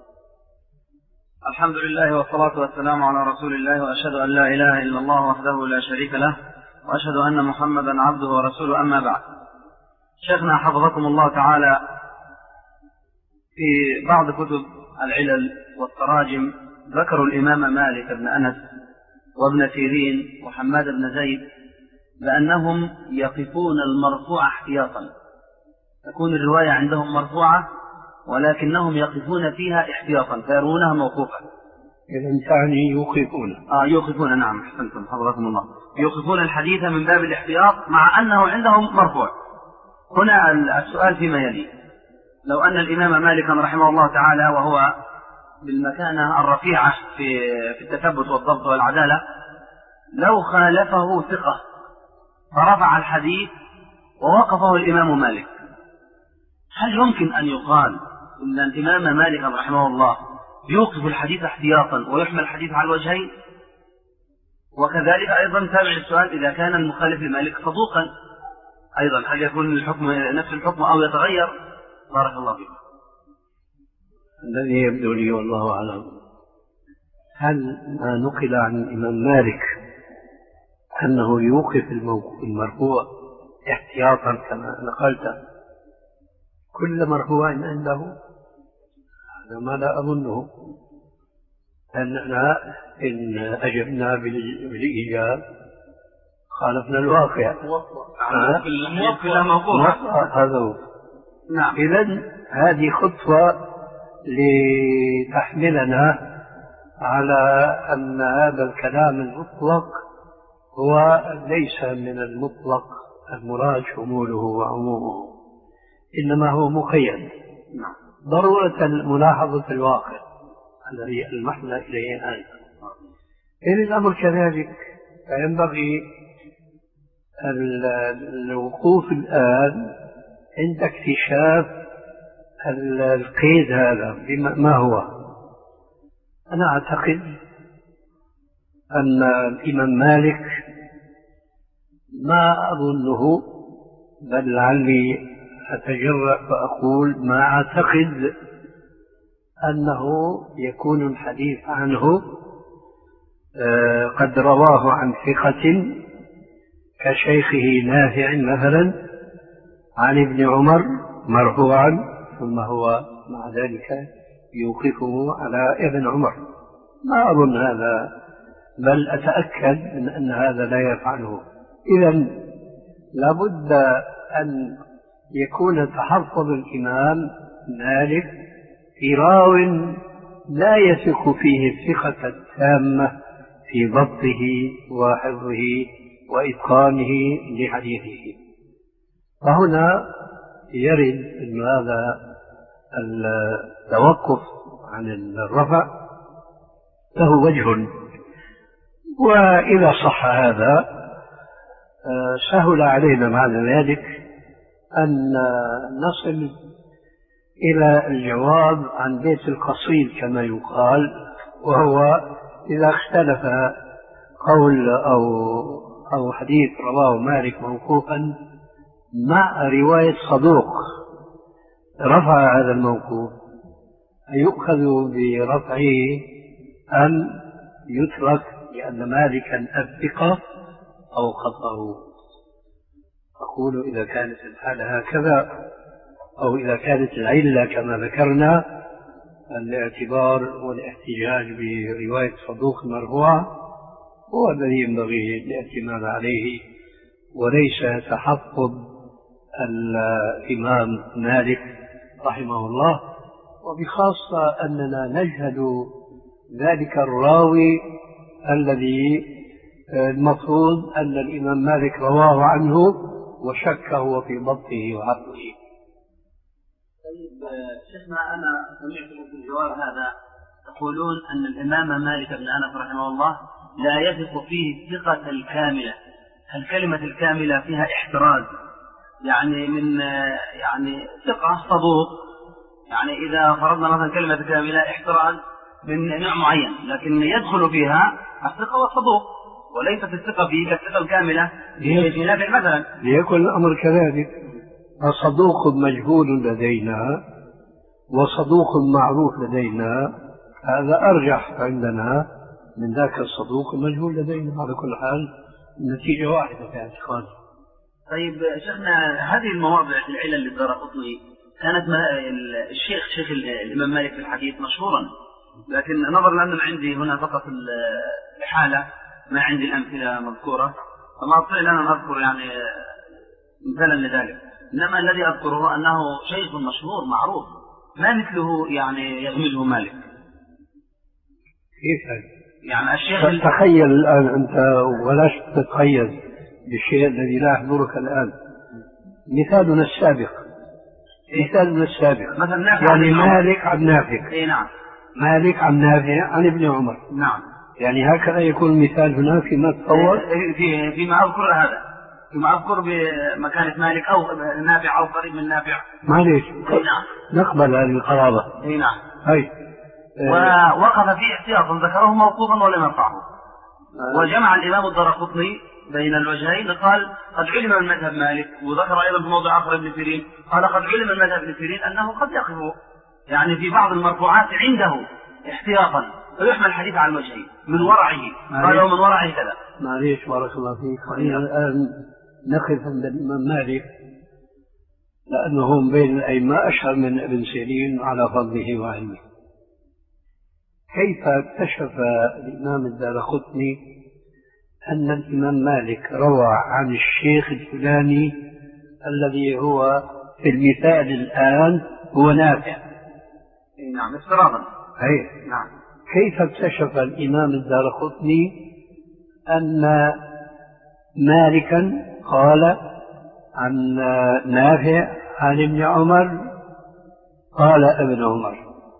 الحمد لله والصلاة والسلام على رسول الله، وأشهد أن لا إله إلا الله وحده لا شريك له، وأشهد أن محمدا عبده ورسوله، أما بعد. شيخنا حفظكم الله تعالى، في بعض كتب العلل والتراجم ذكروا الإمام مالك بن أنس وابن سيرين وحماد بن زيد بأنهم يقفون المرفوع احتياطا، تكون الرواية عندهم مرفوعة ولكنهم يقفون فيها احتياطا فيرونها موقوفة. إذا تعني يوقفون. آه يوقفون، نعم أحسنتم حفظكم الله، يوقفون الحديث من باب الاحتياط مع أنه عندهم مرفوع. هنا السؤال فيما يلي: لو أن الإمام مالك رحمه الله تعالى وهو بالمكانة الرفيعة في في التثبت والضبط والعدالة، لو خالفه ثقة فرفع الحديث ووقفه الإمام مالك، هل يمكن أن يقال إن الإمام مالك رحمه الله يوقف الحديث احتياطا ويحمل الحديث على الوجهين؟ وكذلك أيضا تابع السؤال: إذا كان المخالف لمالك صدوقا أيضا هل يكون الحكم نفس الحكم أو يتغير؟ بارك الله فيكم. الذي يبدو لي والله أعلم، هل ما نقل عن الإمام مالك أنه يوقف المرفوع احتياطا كما نقلت كل مرفوع عنده؟ هذا ما لا أظنه، أننا إن أجبنا بالإيجاب خالفنا الواقع. هذا هو. نعم. إذن هذه خطوة لتحملنا على أن هذا الكلام المطلق هو ليس من المطلق المراد شموله وعمومه، إنما هو مقيد. ضرورة ملاحظة الواقع الذي ألمحنا إليه الآن. إن الأمر كذلك فينبغي الوقوف الآن عند اكتشاف القيد هذا ما هو. أنا أعتقد أن الإمام مالك ما أظنه، بل لعلي أتجرأ فأقول ما أعتقد أنه يكون الحديث عنه قد رواه عن ثقة كشيخه نافع مثلا عن ابن عمر مرفوعا، ثم هو مع ذلك يوقفه على ابن عمر. ما أظن هذا، بل أتأكد من أن هذا لا يفعله. إذن لابد أن يكون تحفظ الإمام مالك في راو لا يثق فيه الثقة التامة في ضبطه وحفظه وإتقانه لحديثه. فهنا يرد أن هذا التوقف عن الرفع له وجه، وإذا صح هذا سهل علينا بعد ذلك أن نصل إلى الجواب عن بيت القصيد كما يقال، وهو إذا اختلف قول أو أو حديث رواه مالك موقوفا مع رواية صدوق رفع هذا الموقوف، يؤخذ برفعه أم يترك لأن مالكا الثقة أو خطأه؟ أقول إذا كانت الحالة هكذا، أو إذا كانت العلة كما ذكرنا الاعتبار والاحتجاج برواية صدوق مرفوع هو الذي ينبغي الاعتماد عليه، وليس تحفظ الإمام مالك رحمه الله، وبخاصة أننا نجهد ذلك الراوي الذي المفروض أن الإمام مالك رواه عنه وشك هو في ضبطه وعقله. طيب شيخنا، أنا سمعت في الجواب هذا تقولون أن الإمام مالك بن أنس رحمه الله لا يثق فيه الثقة الكاملة. هل كلمة الكاملة فيها احتراز؟ يعني من يعني ثقة صدوق، يعني إذا فرضنا مثلا كلمة كاملة احتراز من نوع معين، لكن يدخل فيها الثقة والصدوق، وليست الثقة فيه كالثقة الكاملة في نافع مثلا. ليكن الأمر كذلك، صدوق مجهول لدينا وصدوق معروف لدينا، هذا أرجح عندنا من ذاك الصدوق المجهول لدينا. على كل حال النتيجة واحدة في اعتقادي. طيب شيخنا، هذه المواضع العلل للدارقطني كانت الشيخ شيخ الإمام مالك في الحديث مشهورا، لكن نظرا لأن عندي هنا فقط الحالة ما عندي الأمثلة مذكورة، فما أستطيع أن أنا أذكر يعني مثلا لذلك، إنما الذي أذكره أنه شيخ مشهور معروف ما مثله يعني يغمزه مالك. كيف هذا؟ يعني الشيخ تخيل الآن أنت، ولاش تتخيل بالشيء الذي لا يحضرك الآن. مثالنا السابق مثالنا السابق مثلا نافع يعني مالك عن نافع. اي نعم. مالك عن نافع عن ابن عمر. نعم. يعني هكذا يكون المثال هنا فيما تصور في فيما أذكر هذا، فيما أذكر بمكانة مالك أو نافع أو قريب من نافع. معليش نعم. نقبل هذه القرابة. اي نعم. هاي ووقف فيه احتياطا ذكره موقوفا ولم يرفعه. وجمع الإمام الدارقطني بين الوجهين، قال قد علم من مذهب مالك، وذكر أيضا في موضع آخر ابن سيرين قال قد علم من مذهب ابن سيرين أنه قد يقف يعني في بعض المرفوعات عنده احتياطا فيحمل الحديث على الوجهين من ورعه، قال ومن ورعه كذا. معليش بارك الله فيك، خلينا الآن نقف عند الإمام مالك لأنه هم بين الأئمة أشهر من ابن سيرين على فضله وعلمه. كيف اكتشف الإمام الدارقطني أن الإمام مالك روى عن الشيخ الفلاني الذي هو في المثال الآن هو نافع؟ نعم افتراضا. أي نعم. كيف اكتشف الإمام الدارقطني أن مالكا قال عن نافع عن ابن عمر قال ابن عمر،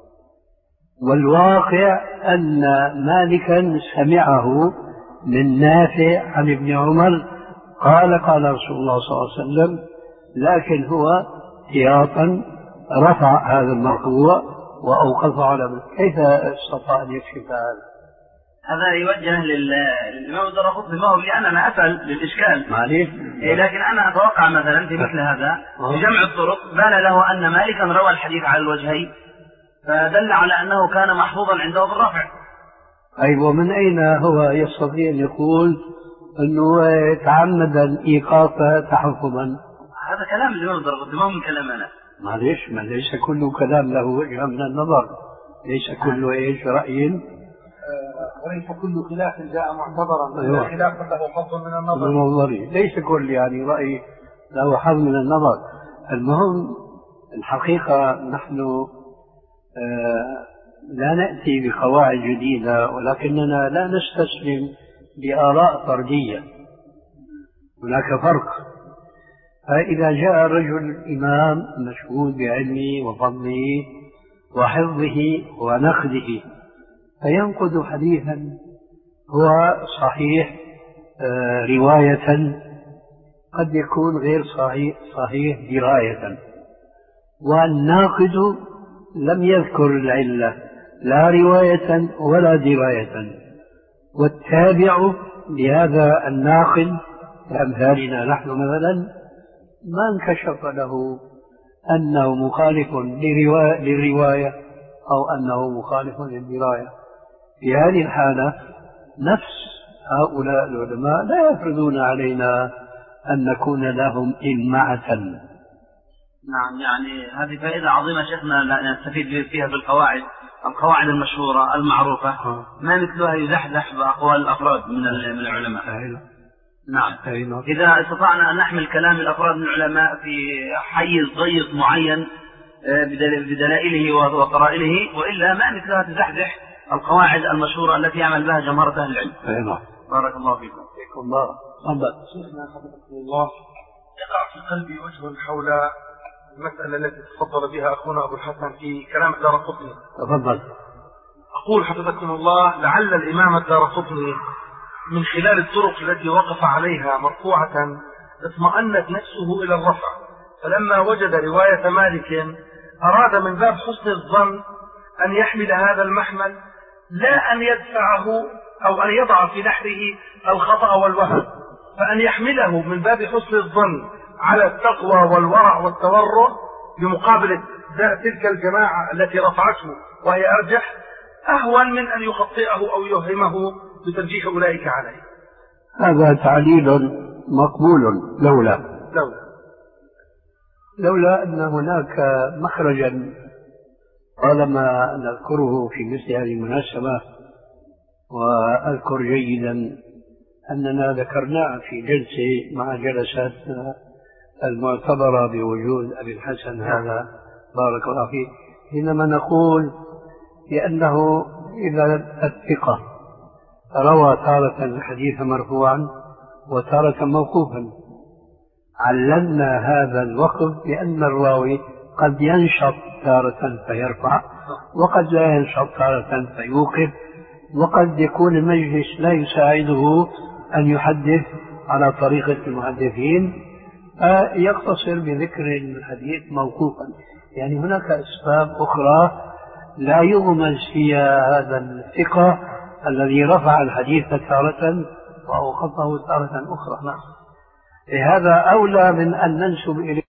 والواقع أن مالكا سمعه من نافع عن ابن عمر قال قال رسول الله صلى الله عليه وسلم، لكن هو احتياطا رفع هذا المرفوع وأوقفه على من. كيف استطاع أن يكشف هذا؟ هذا يوجه للإمام الدارقطني، ما هو لي أنا أنا أسأل للإشكال معليش. إيه، لكن أنا أتوقع مثلا في مثل هذا في جمع الطرق بان له أن مالكا روى الحديث على الوجهين، فدل على أنه كان محفوظا عنده بالرفع. أي ومن أين هو يستطيع أن يقول أنه تعمد الإيقاف تحفظا؟ هذا كلام الإمام الدارقطني ما هو من كلام أنا. معليش، ما ليس كل كلام له وجه من النظر، ليس كل ايش رأي، وليس كل خلاف جاء معتبرا. أيوة. خلاف له حظ من النظر. من النظر ليس كل يعني رأي له حظ من النظر. المهم الحقيقة نحن آه لا نأتي بقواعد جديدة، ولكننا لا نستسلم بآراء فردية. هناك فرق. فإذا جاء رجل إمام مشهود بعلمه وفضله وحفظه ونقده فينقد حديثا هو صحيح آه رواية قد يكون غير صحيح, صحيح دراية، والناقد لم يذكر العلة لا رواية ولا دراية، والتابع لهذا الناقد كأمثالنا نحن مثلا ما انكشف له أنه مخالف للرواية أو أنه مخالف للدراية. في هذه الحالة نفس هؤلاء العلماء لا يفرضون علينا أن نكون لهم إمعة. نعم، يعني هذه فائدة عظيمة شيخنا نستفيد فيها بالقواعد القواعد المشهورة المعروفة ما مثلها يزحزح بأقوال الأفراد من العلماء. نعم، إذا استطعنا أن نحمل كلام الأفراد من العلماء في حيز ضيق معين بدلائله وقرائنه، وإلا ما مثلها تزحزح القواعد المشهورة التي يعمل بها جمهرة أهل العلم. بارك الله فيكم. فيكم الله. تفضل. شيخنا حفظكم الله، يقع في قلبي وجه حول المسألة التي تفضل بها أخونا أبو الحسن في كلام الدارقطني. تفضل. أقول حفظكم الله، لعل الإمام الدارقطني من خلال الطرق التي وقف عليها مرفوعة اطمأنت نفسه إلى الرفع، فلما وجد رواية مالك أراد من باب حسن الظن أن يحمل هذا المحمل، لا أن يدفعه أو أن يضع في نحره الخطأ والوهم، فأن يحمله من باب حسن الظن على التقوى والورع والتورع بمقابل تلك الجماعة التي رفعته وهي أرجح، أهون من أن يخطئه أو يوهمه بترجيح أولئك عليه. هذا تعليل مقبول لولا لولا لولا أن هناك مخرجا طالما نذكره في مثل هذه المناسبة، وأذكر جيدا أننا ذكرناه في جلسة مع جلسات المعتبرة بوجود أبي الحسن هذا بارك الله فيه، حينما نقول بأنه إذا الثقة روى تارة الحديث مرفوعا وتارة موقوفا، علمنا هذا الوقف بأن الراوي قد ينشط تارة فيرفع، وقد لا ينشط تارة فيوقف، وقد يكون المجلس لا يساعده أن يحدث على طريقة المحدثين فيقتصر بذكر الحديث موقوفا. يعني هناك أسباب أخرى لا يغمز فيها هذا الثقة الذي رفع الحديث تارة وأوقفه تارة أخرى. هذا أولى من أن ننسب إليه